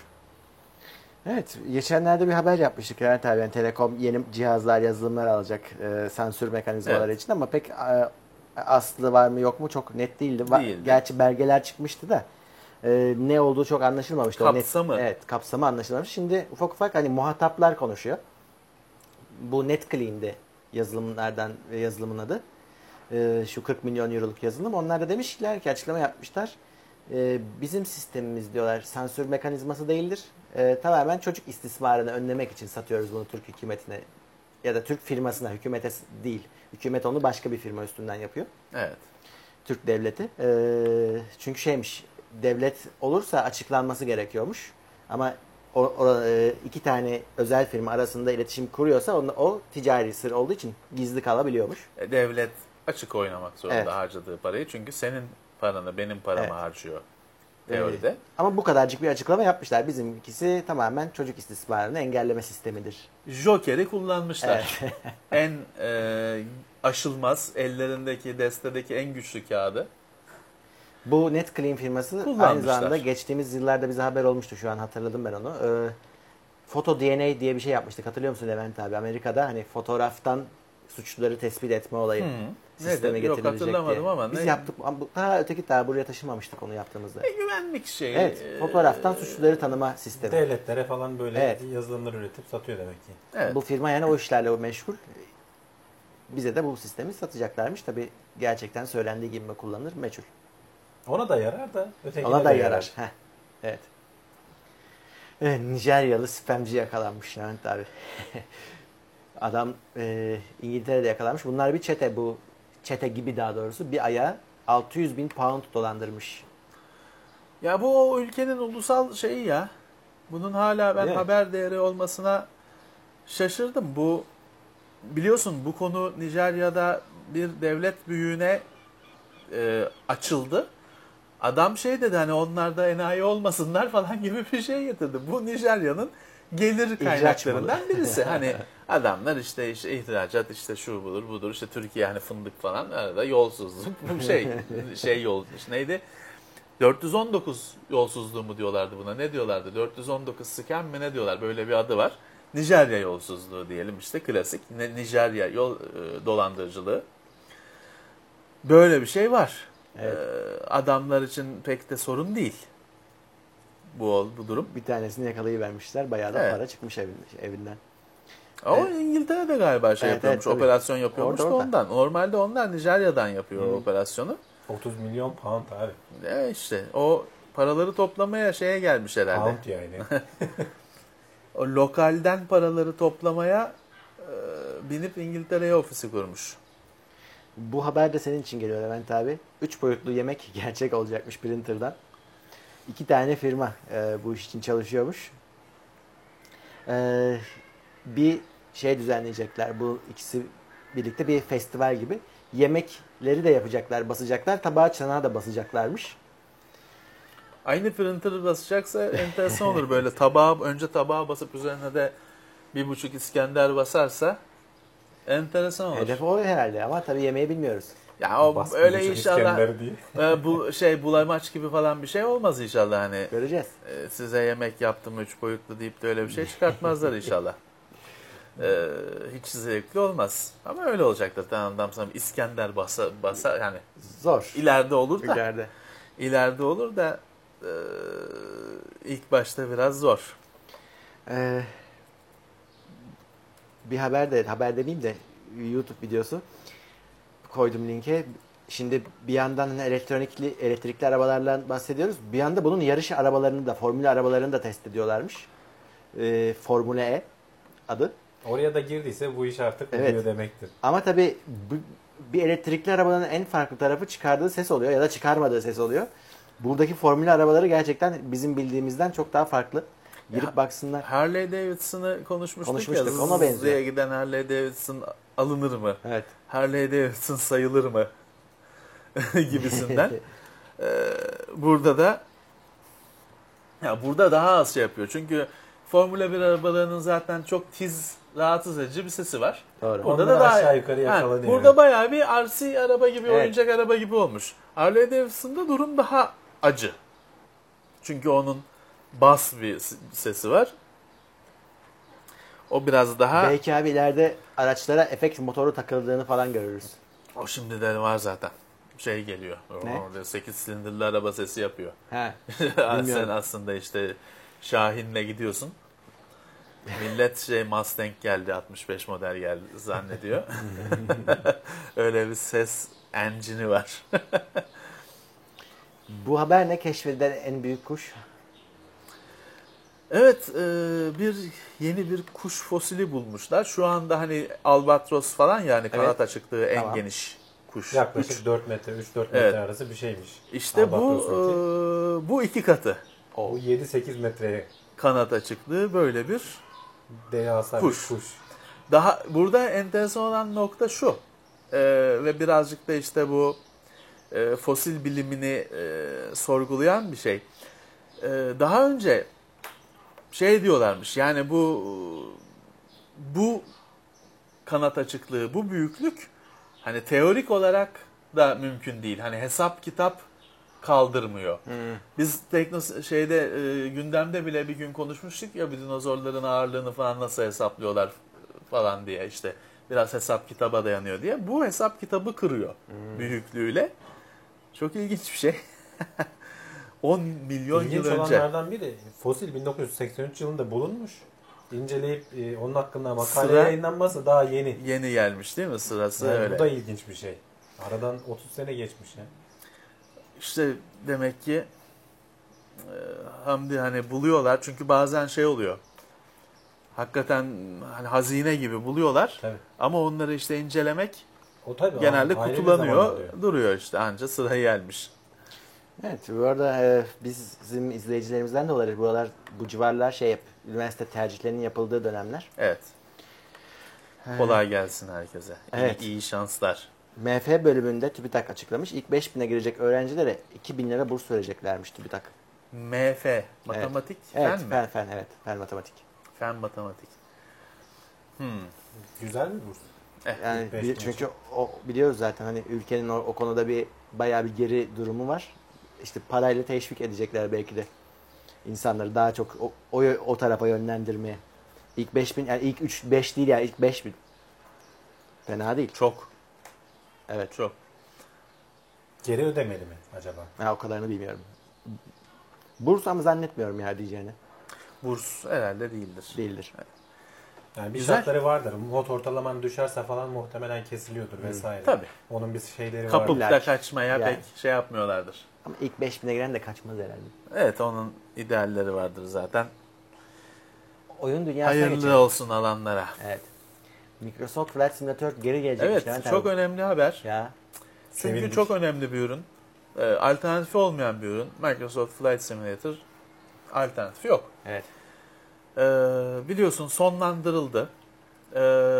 Evet, geçenlerde bir haber yapmıştık Levent abi. Yani Telekom yeni cihazlar, yazılımlar alacak e, sensör mekanizmaları Evet. için ama pek e, aslı var mı yok mu çok net değildi. Va- Değildi. Gerçi belgeler çıkmıştı da e, ne olduğu çok anlaşılmamıştı. O net- Kapsamı. evet, kapsamı anlaşılmamış. Şimdi ufak ufak hani muhataplar konuşuyor. Bu NetClean'di yazılımlardan yazılımın adı. E, şu kırk milyon euroluk yazılım. Onlar da demişler ki açıklama yapmışlar. E, bizim sistemimiz diyorlar sensör mekanizması değildir. E, tamamen çocuk istismarını önlemek için satıyoruz bunu Türk hükümetine ya da Türk firmasına, hükümete değil. Hükümet onu başka bir firma üstünden yapıyor. Evet. Türk devleti. E, çünkü şeymiş, devlet olursa açıklanması gerekiyormuş. Ama o, o, e, iki tane özel firma arasında iletişim kuruyorsa onu, o ticari sır olduğu için gizli kalabiliyormuş. E, devlet açık oynamak zorunda Evet. harcadığı parayı. Çünkü senin paranı benim paramı Evet. harcıyor teoride. E, ama bu kadarcık bir açıklama yapmışlar. Bizimkisi tamamen çocuk istismarını engelleme sistemidir. Joker'i kullanmışlar. Evet. En e, aşılmaz, ellerindeki destedeki en güçlü kağıdı. Bu NetClean firması aynı Kullanmışlar. zamanda geçtiğimiz yıllarda bize haber olmuştu. Şu an hatırladım ben onu. Ee, Foto D N A diye bir şey yapmıştık. Hatırlıyor musun Levent abi? Amerika'da hani fotoğraftan suçluları tespit etme olayı Hı. sisteme Nedir? Yok, getirilecek hatırlamadım diye. ama Biz ne- yaptık. Ama bu- daha öteki daha buraya taşımamıştık onu yaptığımızda. E, güvenlik şeyi. Evet. e, Fotoğraftan suçluları tanıma sistemi. Devletlere falan böyle Evet. yazılımlar üretip satıyor demek ki. Evet. Bu firma yani o işlerle meşgul. Bize de bu sistemi satacaklarmış. Tabii gerçekten söylendiği gibi mi kullanılır meçhul. Ona da yarar da ötekine Ona da de yarar. Heh. Evet. Evet, Nijeryalı spamcı yakalanmış Levent abi. Adam e, İngiltere'de yakalanmış. Bunlar bir çete bu. Çete gibi daha doğrusu. Bir aya altı yüz bin pound dolandırmış. Ya bu o ülkenin ulusal şeyi ya. Bunun hala ben Değil mi? haber değeri olmasına şaşırdım. Bu biliyorsun bu konu Nijerya'da bir devlet büyüğüne e, açıldı. Adam şey dedi hani onlar da enayi olmasınlar falan gibi bir şey getirdi. Bu Nijerya'nın gelir kaynaklarından malı. birisi. Hani adamlar işte işte ihracat işte şu budur budur işte Türkiye hani fındık falan arada yolsuzluk bu şey şey yol işte neydi? dört yüz on dokuz yolsuzluğu mu diyorlardı buna? Ne diyorlardı? dört yüz on dokuz scam mi ne diyorlar? Böyle bir adı var. Nijerya yolsuzluğu diyelim işte klasik. Ne- Nijerya yol e, dolandırıcılığı. Böyle bir şey var. Evet. Ee, adamlar için pek de sorun değil. Bu bu durum. Bir tanesini yakalayıvermişler. Bayağı da Evet. para çıkmış evin- evinden. Ama Evet. İngiltere'de galiba şey Evet, yapıyormuş, evet, tabii. operasyon yapıyormuş Orada, da orada. ondan. Normalde onlar Nijerya'dan yapıyor o Hı. operasyonu. otuz milyon pound abi. E işte o paraları toplamaya şeye gelmiş herhalde. Pound yani. O lokalden paraları toplamaya e, binip İngiltere'ye ofisi kurmuş. Bu haber de senin için geliyor Levent abi. Üç boyutlu yemek gerçek olacakmış printer'dan. İki tane firma e, bu iş için çalışıyormuş. E, bir şey düzenleyecekler. Bu ikisi birlikte bir festival gibi. Yemekleri de yapacaklar, basacaklar. Tabağı çanağı da basacaklarmış. Aynı printer basacaksa enteresan olur böyle. Tabağa, önce tabağa basıp üzerine de bir buçuk İskender basarsa enteresan olur. Hedef o herhalde ama tabii yemeği bilmiyoruz. Ya o Baskın öyle buçuk inşallah İskender diye. e, bu şey bulamaç gibi falan bir şey olmaz inşallah hani. Göreceğiz. E, size yemek yaptım üç boyutlu deyip de öyle bir şey çıkartmazlar inşallah. E, hiç zevkli olmaz. Ama öyle olacaktır. Tamam adam sana İskender basa, basa yani Zor. ileride olur da İleride. ileride olur da e, ilk başta biraz zor. Ee, bir haber de haber demeyeyim de YouTube videosu koydum linke. Şimdi bir yandan hani elektronikli elektrikli arabalardan bahsediyoruz. Bir yanda bunun yarış arabalarını da formül arabalarını da test ediyorlarmış. Ee, Formula E adı. Oraya da girdiyse bu iş artık Evet. oluyor demektir. Ama tabii bu, bir elektrikli arabanın en farklı tarafı çıkardığı ses oluyor ya da çıkarmadığı ses oluyor. Buradaki formül arabaları gerçekten bizim bildiğimizden çok daha farklı. Girip Ya, baksınlar. Harley Davidson'ı konuşmuştuk, Konuşmuştuk, ya. ona benziyor. Z'ye giden Harley Davidson alınır mı? Evet. Harley Davidson sayılır mı? Gibisinden. Ee, burada da ya burada daha az şey yapıyor. Çünkü Formula bir arabalarının zaten çok tiz, rahatsız edici bir sesi var. Doğru. Burada Onları da daha aşağı yukarı Ha, yakalanıyor. burada bayağı bir R C araba gibi, Evet. oyuncak araba gibi olmuş. Harley Davidson'da durum daha acı. Çünkü onun bas bir sesi var. O biraz daha Belki abi ileride araçlara efekt motoru takıldığını falan görürüz. o şimdi de var zaten. Şey geliyor. Ne? Orada sekiz silindirli araba sesi yapıyor. He. Sen aslında işte Şahin'le gidiyorsun. Millet şey Mustang geldi, altmış beş model geldi zannediyor. Öyle bir ses engine'i var. Bu haber ne? Keşfedilen en büyük kuş. Evet, e, bir yeni bir kuş fosili bulmuşlar. Şu anda hani albatros falan yani kanat Evet. açıklığı en Tamam. geniş kuş. Yaklaşık Üç. dört metre, üç dört metre Evet. arası bir şeymiş. İşte bu Albatros'unki. e, bu iki katı O yedi sekiz metreye kanat açıklığı böyle bir devasa Kuş. bir kuş. Daha burada enteresan olan nokta şu e, ve birazcık da işte bu e, fosil bilimini e, sorgulayan bir şey. E, daha önce şey diyorlarmış yani bu bu kanat açıklığı, bu büyüklük hani teorik olarak da mümkün değil. Hani hesap kitap kaldırmıyor. Biz tekno şeyde e, gündemde bile bir gün konuşmuştuk ya bir dinozorların ağırlığını falan nasıl hesaplıyorlar falan diye işte biraz hesap kitaba dayanıyor diye. Bu hesap kitabı kırıyor büyüklüğüyle. Çok ilginç bir şey. on milyon İlginç yıl önce. olanlardan biri fosil bin dokuz yüz seksen üç yılında bulunmuş. İnceleyip e, onun hakkında makale Sıra- yayınlanması daha yeni. Yeni gelmiş değil mi sırası Yani öyle. bu da ilginç bir şey. Aradan otuz sene geçmiş ya. İşte demek ki e, Hamdi hani buluyorlar çünkü bazen şey oluyor. Hakikaten hani hazine gibi buluyorlar Tabii. ama onları işte incelemek O tabii genelde ayrı bir kutulanıyor, zaman alıyor. duruyor işte anca sıra gelmiş. Evet, bu arada e, biz bizim izleyicilerimizden de olabilir. Buralar, bu civarlar şey yap, üniversite tercihlerinin yapıldığı dönemler. Evet. Kolay gelsin herkese. Evet. İyi, iyi şanslar. M F bölümünde TÜBİTAK açıklamış. İlk beş bine girecek öğrencilere iki bin lira burs vereceklermiş TÜBİTAK. M F, matematik, Evet, fen mi? fen, fen, evet, fen matematik. Fen matematik. Hmm. Güzel mi burs? Eh, Yani İlk beş bir- bin çünkü o, biliyoruz zaten hani ülkenin o, o konuda bir bayağı bir geri durumu var. İşte parayla teşvik edecekler belki de insanları daha çok o, o, o tarafa yönlendirmeye. İlk beş bin, yani ilk üç beş değil yani ilk beş bin. Fena değil. çok, Evet. çok. Geri ödemeli mi acaba? Ha, o kadarını bilmiyorum. Burs ama zannetmiyorum ya diyeceğini. Burs herhalde değildir. Değildir. Yani bir Güzel. şartları vardır. Mod ortalaman düşerse falan muhtemelen kesiliyordur vesaire. Tabii. Onun bir şeyleri Kapıp vardır. da İllaç. kaçmaya Yani. pek şey yapmıyorlardır. Ama ilk beş bine giren de kaçmaz herhalde. Evet, onun idealleri vardır zaten. Oyun dünyasına Hayırlı geçelim. olsun alanlara. Evet. Microsoft Flight Simulator geri gelecek. Evet, çok önemli haber. Ya. Çünkü Sevindik. çok önemli bir ürün. Ee, alternatifi olmayan bir ürün. Microsoft Flight Simulator alternatifi yok. Evet. Ee, biliyorsun sonlandırıldı. Ee,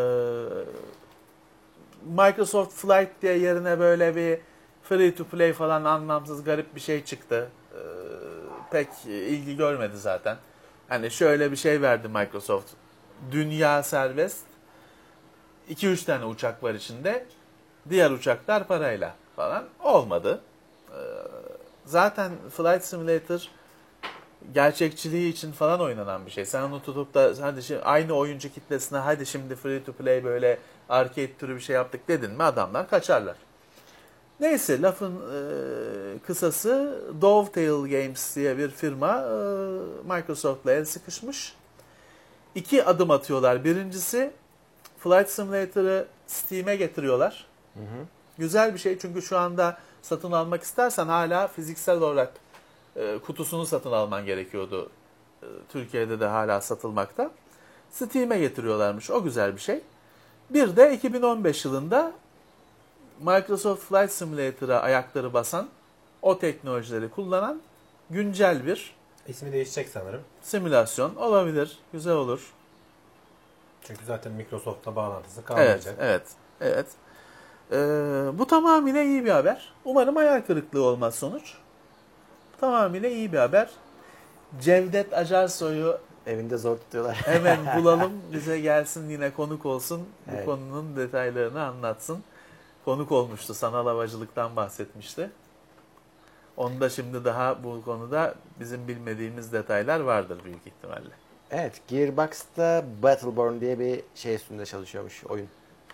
Microsoft Flight diye yerine böyle bir free to play falan anlamsız garip bir şey çıktı. Ee, pek ilgi görmedi zaten. Hani şöyle bir şey verdi Microsoft. Dünya serbest. iki üç tane uçak var içinde. Diğer uçaklar parayla falan. Olmadı. Ee, zaten Flight Simulator gerçekçiliği için falan oynanan bir şey. Sen onu tutup da hadi şimdi aynı oyuncu kitlesine hadi şimdi free to play böyle arcade türü bir şey yaptık dedin mi adamlar kaçarlar. Neyse lafın e, kısası Dovetail Games diye bir firma e, Microsoft'la el sıkışmış. İki adım atıyorlar. Birincisi Flight Simulator'ı Steam'e getiriyorlar. Hı hı. Güzel bir şey çünkü şu anda satın almak istersen hala fiziksel olarak e, kutusunu satın alman gerekiyordu. E, Türkiye'de de hala satılmakta. Steam'e getiriyorlarmış. O güzel bir şey. Bir de iki bin on beş yılında Microsoft Flight Simulator'a ayakları basan, o teknolojileri kullanan güncel bir İsmi değişecek sanırım. simülasyon olabilir. Güzel olur. Çünkü zaten Microsoft'la bağlantısı Evet, kalmayacak. evet, evet. Ee, bu tamamıyla iyi bir haber. Umarım hayal kırıklığı olmaz sonuç. Tamamıyla iyi bir haber. Cevdet Acarsoy'u Evinde zor tutuyorlar. hemen bulalım. Bize gelsin yine konuk olsun. Bu Evet. konunun detaylarını anlatsın. Konuk olmuştu. Sanal havacılıktan bahsetmişti. Onda şimdi daha bu konuda bizim bilmediğimiz detaylar vardır büyük ihtimalle. Evet. Gearbox'ta Battleborn diye bir şey üstünde çalışıyormuş oyun.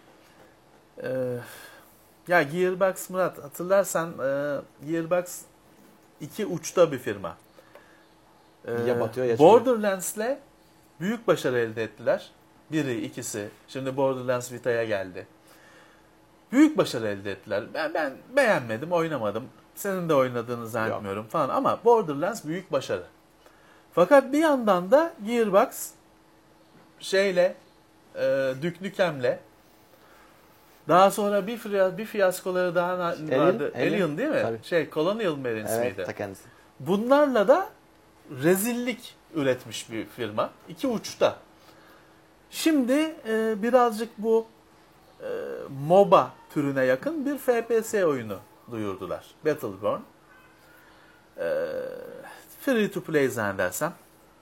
Ee, ya Gearbox Murat hatırlarsan e, Gearbox iki uçta bir firma. Ee, Ya batıyor ya çıkıyor. Borderlands'le büyük başarı elde ettiler. Biri, ikisi. Şimdi Borderlands Vita'ya geldi. Büyük başarı elde ettiler. Ben ben beğenmedim, oynamadım. Senin de oynadığını zannetmiyorum falan ama Borderlands büyük başarı. Fakat bir yandan da Gearbox şeyle e, Duke Nukem'le daha sonra bir fiyas- bir fiyaskoları daha na- Alien, vardı. Alien. Alien değil mi? Tabii. Şey Colonial Marines Evet. miydi? Ta kendisi. Bunlarla da rezillik üretmiş bir firma. İki uçta. Şimdi e, birazcık bu e, MOBA türüne yakın bir F P S oyunu duyurdular. Battleborn. E, free to play zannedersem.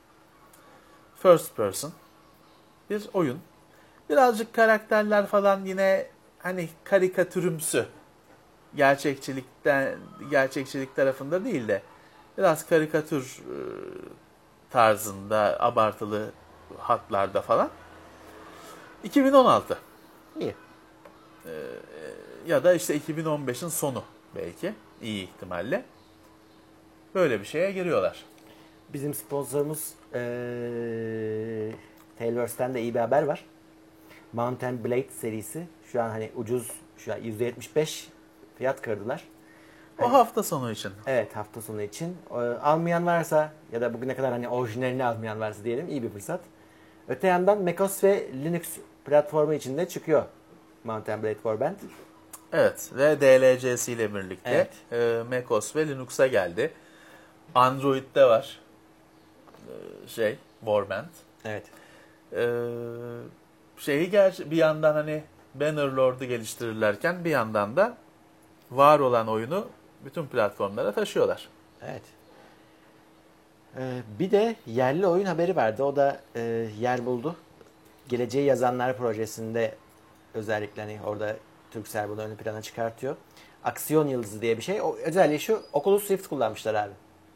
First person. Bir oyun. Birazcık karakterler falan yine hani karikatürümsü. Gerçekçilikten gerçekçilik tarafında değil de biraz karikatür e, tarzında abartılı hatlarda falan. iki bin on altı İyi. ya da işte iki bin on beşin sonu belki iyi ihtimalle. Böyle bir şeye giriyorlar. Bizim sponsorumuz ee, Tailverse'den de iyi bir haber var. Mountain Blade serisi şu an hani ucuz, şu an yüzde yetmiş beş fiyat kırdılar. O hafta sonu için. Evet, hafta sonu için. Ee, almayan varsa ya da bugüne kadar hani orijinalini almayan varsa diyelim, iyi bir fırsat. Öte yandan macOS ve Linux platformu için de çıkıyor Mountain Blade Warband. Evet ve D L C'si ile birlikte Evet. e, macOS ve Linux'a geldi. Android'de var e, şey Warband. Evet. Ee, şeyi gerçi bir yandan hani Bannerlord'u geliştirirlerken bir yandan da var olan oyunu bütün platformlara taşıyorlar. Evet. Ee, bir de yerli oyun haberi vardı. O da e, yer buldu. Geleceği Yazanlar projesinde özellikle hani orada Turkcell bunu ön plana çıkartıyor. Aksiyon Yıldızı diye bir şey. O özelliği şu, Oculus Rift kullanmışlar abi.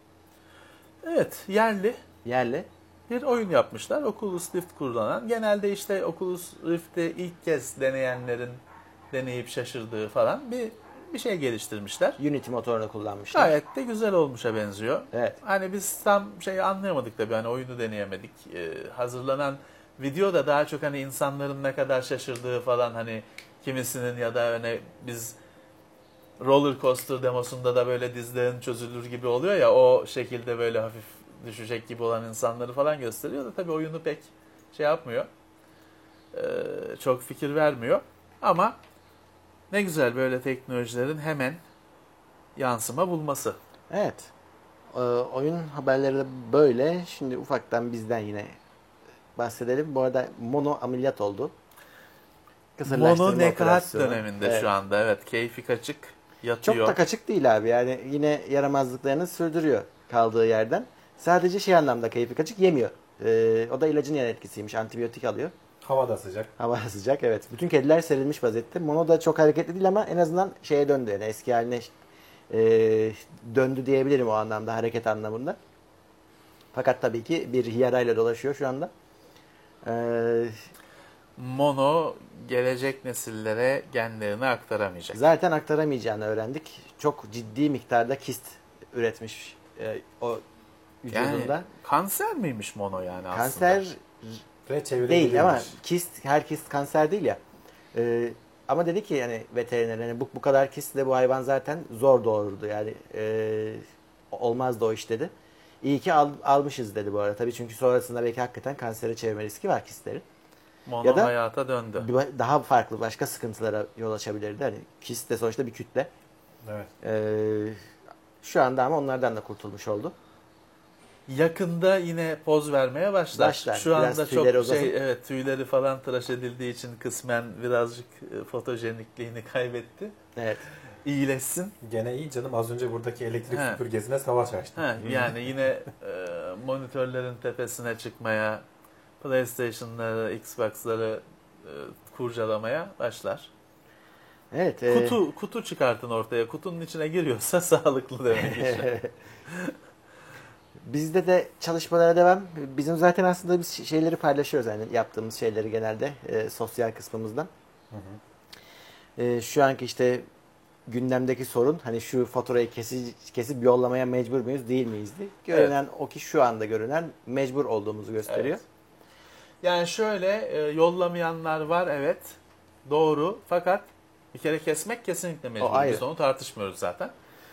Evet, yerli Yerli. bir oyun yapmışlar. Oculus Rift kullanan. Genelde işte Oculus Rift'i ilk kez deneyenlerin deneyip şaşırdığı falan bir bir şey geliştirmişler. Unity motorunu kullanmışlar. Gayet de güzel olmuşa benziyor. Evet. Hani biz tam şey anlayamadık tabii hani oyunu deneyemedik. Ee, hazırlanan Video da daha çok hani insanların ne kadar şaşırdığı falan, hani kimisinin ya da hani biz roller coaster demosunda da böyle dizlerin çözülür gibi oluyor ya, o şekilde böyle hafif düşecek gibi olan insanları falan gösteriyor da tabii oyunu pek şey yapmıyor. Ee, çok fikir vermiyor. Ama ne güzel böyle teknolojilerin hemen yansıma bulması. Evet. Ee, oyun haberleri de böyle. Şimdi ufaktan bizden yine bahsedelim. Bu arada Mono ameliyat oldu. Mono nekaat operasyonu. döneminde Evet. şu anda. Evet, keyfi kaçık yatıyor. Çok da kaçık değil abi. Yani yine yaramazlıklarını sürdürüyor kaldığı yerden. Sadece şey anlamda keyfi kaçık, yemiyor. Ee, o da ilacın yan etkisiymiş. Antibiyotik alıyor. Hava da sıcak. Hava sıcak, evet. Bütün kediler serilmiş vaziyette. Mono da çok hareketli değil ama en azından şeye döndü. Yani eski haline e, döndü diyebilirim o anlamda, hareket anlamında. Fakat tabii ki bir hiyerayla dolaşıyor şu anda. Ee, Mono gelecek nesillere genlerini aktaramayacak. zaten aktaramayacağını öğrendik. Çok ciddi miktarda kist üretmiş e, o vücudunda. Yani kanser miymiş mono yani aslında? Kanser Ve çevirebilirmiş. değil ama kist, her kist kanser değil ya. Ee, ama dedi ki yani veteriner, hani bu, bu kadar kistle bu hayvan zaten zor doğururdu yani, e, olmazdı o iş dedi. İyi ki al, almışız dedi bu arada. Tabii çünkü sonrasında belki hakikaten kansere çevirme riski var kistlerin. Mono Ya da- hayata döndü. Bir- Daha farklı başka sıkıntılara yol açabilirdi. Hani kist de sonuçta bir kütle. Evet. Ee, şu anda ama onlardan da kurtulmuş oldu. Yakında yine poz vermeye başlar. Başlar. Şu Biraz anda tüyleri çok uzasın. şey, evet, tüyleri falan tıraş edildiği için kısmen birazcık e, fotojenikliğini kaybetti. Evet. İyileşsin. Gene iyi canım, az önce buradaki elektrik He. süpürgesine savaş açtı. Ha, yani yine e, monitörlerin tepesine çıkmaya, PlayStation'ları, Xbox'ları e, kurcalamaya başlar. Evet. e, Kutu kutu çıkartın ortaya. Kutunun içine giriyorsa sağlıklı demek işte. Bizde de çalışmalara devam. Bizim zaten aslında biz şeyleri paylaşıyoruz, yani yaptığımız şeyleri genelde e, sosyal kısmımızdan. Hı hı. E, şu anki işte gündemdeki sorun, hani şu faturayı kesip, kesip yollamaya mecbur muyuz değil miyizdi? Görünen o ki şu anda görünen mecbur olduğumuzu gösteriyor. Evet. Yani şöyle e, yollamayanlar var, evet. Doğru. Fakat bir kere kesmek kesinlikle O mecbur. ayrı. Biz onu tartışmıyoruz zaten.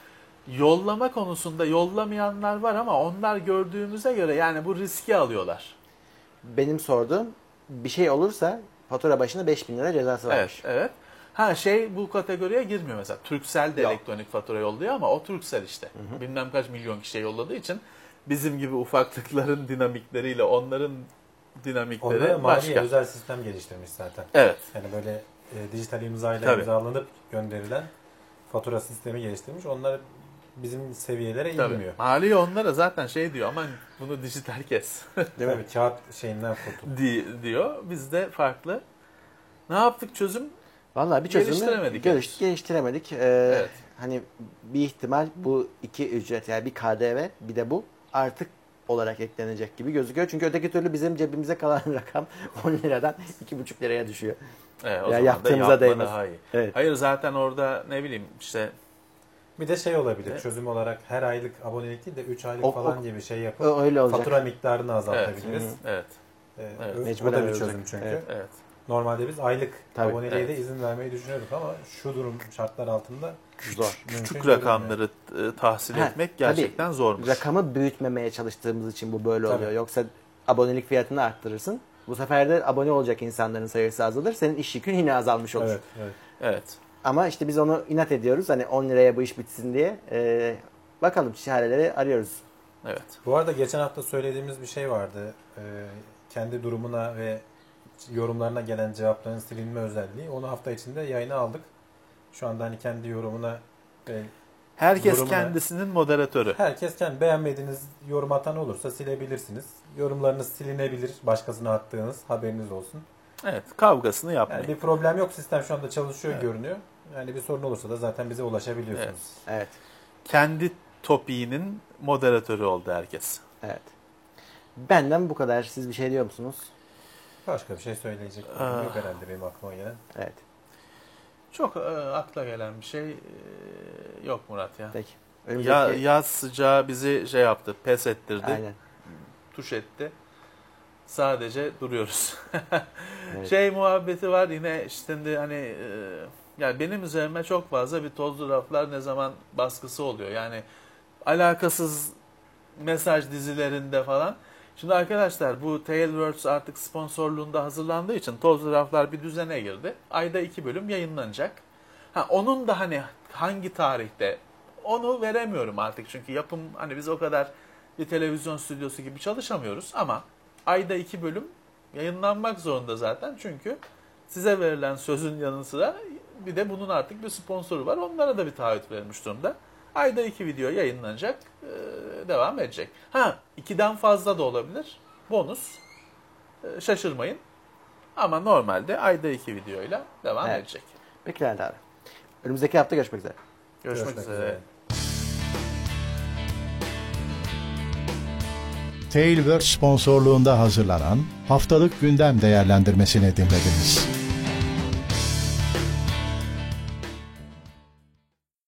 Yollama konusunda yollamayanlar var ama onlar gördüğümüze göre yani bu riski alıyorlar. Benim sorduğum, bir şey olursa fatura başına beş bin lira cezası Evet, varmış. evet. Ha şey bu kategoriye girmiyor mesela. Turkcell de Yok. elektronik fatura yolluyor ama o Turkcell işte. Bilmem kaç milyon kişiye yolladığı için bizim gibi ufaklıkların dinamikleriyle onların dinamikleri Onlara maliye başka. özel sistem geliştirmiş zaten. Evet. Yani böyle e, dijital imzayla Tabii. imzalanıp gönderilen fatura sistemi geliştirmiş. Onlar bizim seviyelere Tabii. inmiyor. Maliye onlara zaten şey diyor, aman bunu dijital kes Değil mi? Tabii kağıt şeyinden kurtul. di- diyor. Bizde farklı. Ne yaptık çözüm? Vallahi bir çözümü Geliştiremedik geliş- henüz. geliştiremedik. Ee, Evet. Hani bir ihtimal bu iki ücret, yani bir K D V bir de bu artık olarak eklenecek gibi gözüküyor. Çünkü öteki türlü bizim cebimize kalan rakam on liradan iki buçuk liraya düşüyor. Evet, o Ya zaman yaptığımıza da yapma değmez. daha iyi. Evet. Hayır zaten orada ne bileyim işte Bir de şey olabilir, Evet. çözüm olarak her aylık abonelik değil de üç aylık O- falan o- gibi şey yapıp O öyle olacak. fatura miktarını azaltabiliriz. Evet. evet. Ee, Evet. o- Mecburen o da bir öyle çözüm olacak. çünkü. Evet. Evet. Normalde biz aylık Tabii. aboneliğe de Evet. izin vermeyi düşünüyorduk ama şu durum şartlar altında Zor. mümkün Küçük görünmüyor. rakamları e, tahsil Ha, etmek tabii. gerçekten zormuş. Rakamı büyütmemeye çalıştığımız için bu böyle Tabii. oluyor. Yoksa abonelik fiyatını arttırırsın. Bu sefer de abone olacak insanların sayısı azalır. Senin iş yükün yine azalmış olur. Evet, evet. Evet. Ama işte biz onu inat ediyoruz. Hani on liraya bu iş bitsin diye. Ee, bakalım, çareleri arıyoruz. Evet. Bu arada geçen hafta söylediğimiz bir şey vardı. Ee, kendi durumuna ve yorumlarına gelen cevapların silinme özelliği. Onu hafta içinde yayına aldık. Şu anda hani kendi yorumuna ve Herkes Durumuna- kendisinin moderatörü. herkes kendi beğenmediğiniz yorum atan olursa silebilirsiniz. Yorumlarınız silinebilir. Başkasına attığınız, haberiniz olsun. Evet. Kavgasını yapmayın. Yani bir problem yok. Sistem şu anda çalışıyor Evet. görünüyor. Yani bir sorun olursa da zaten bize ulaşabiliyorsunuz. Evet. Kendi topiğinin moderatörü oldu herkes. Evet. Benden bu kadar. Siz bir şey diyor musunuz? Başka bir şey söyleyecek Aa. yok herhalde benim aklıma gelen. Evet. Çok e, akla gelen bir şey e, yok Murat ya. Peki. Ya, Önümüzdeki... yaz sıcağı bizi şey yaptı, pes ettirdi, Aynen. tuş etti. sadece duruyoruz. Evet. Şey muhabbeti var yine işte hani e, yani benim üzerime çok fazla bir tozlu raflar ne zaman baskısı oluyor. Yani alakasız mesaj dizilerinde falan. Şimdi arkadaşlar bu Tailwords artık sponsorluğunda hazırlandığı için tozlu raflar bir düzene girdi. Ayda iki bölüm yayınlanacak. Ha, onun da hani hangi tarihte onu veremiyorum artık çünkü yapım hani biz o kadar bir televizyon stüdyosu gibi çalışamıyoruz ama ayda iki bölüm yayınlanmak zorunda zaten çünkü size verilen sözün yanı sıra bir de bunun artık bir sponsoru var. Onlara da bir taahhüt verilmiş durumda. Ayda iki video yayınlanacak, devam edecek. Ha, ikiden fazla da olabilir. Bonus. Şaşırmayın. Ama normalde ayda iki videoyla devam Evet. edecek. Peki Levent abi. Önümüzdeki hafta görüşmek üzere. Görüşmek, Görüşmek üzere. üzere. Tailwords sponsorluğunda hazırlanan haftalık gündem değerlendirmesini dinlediniz.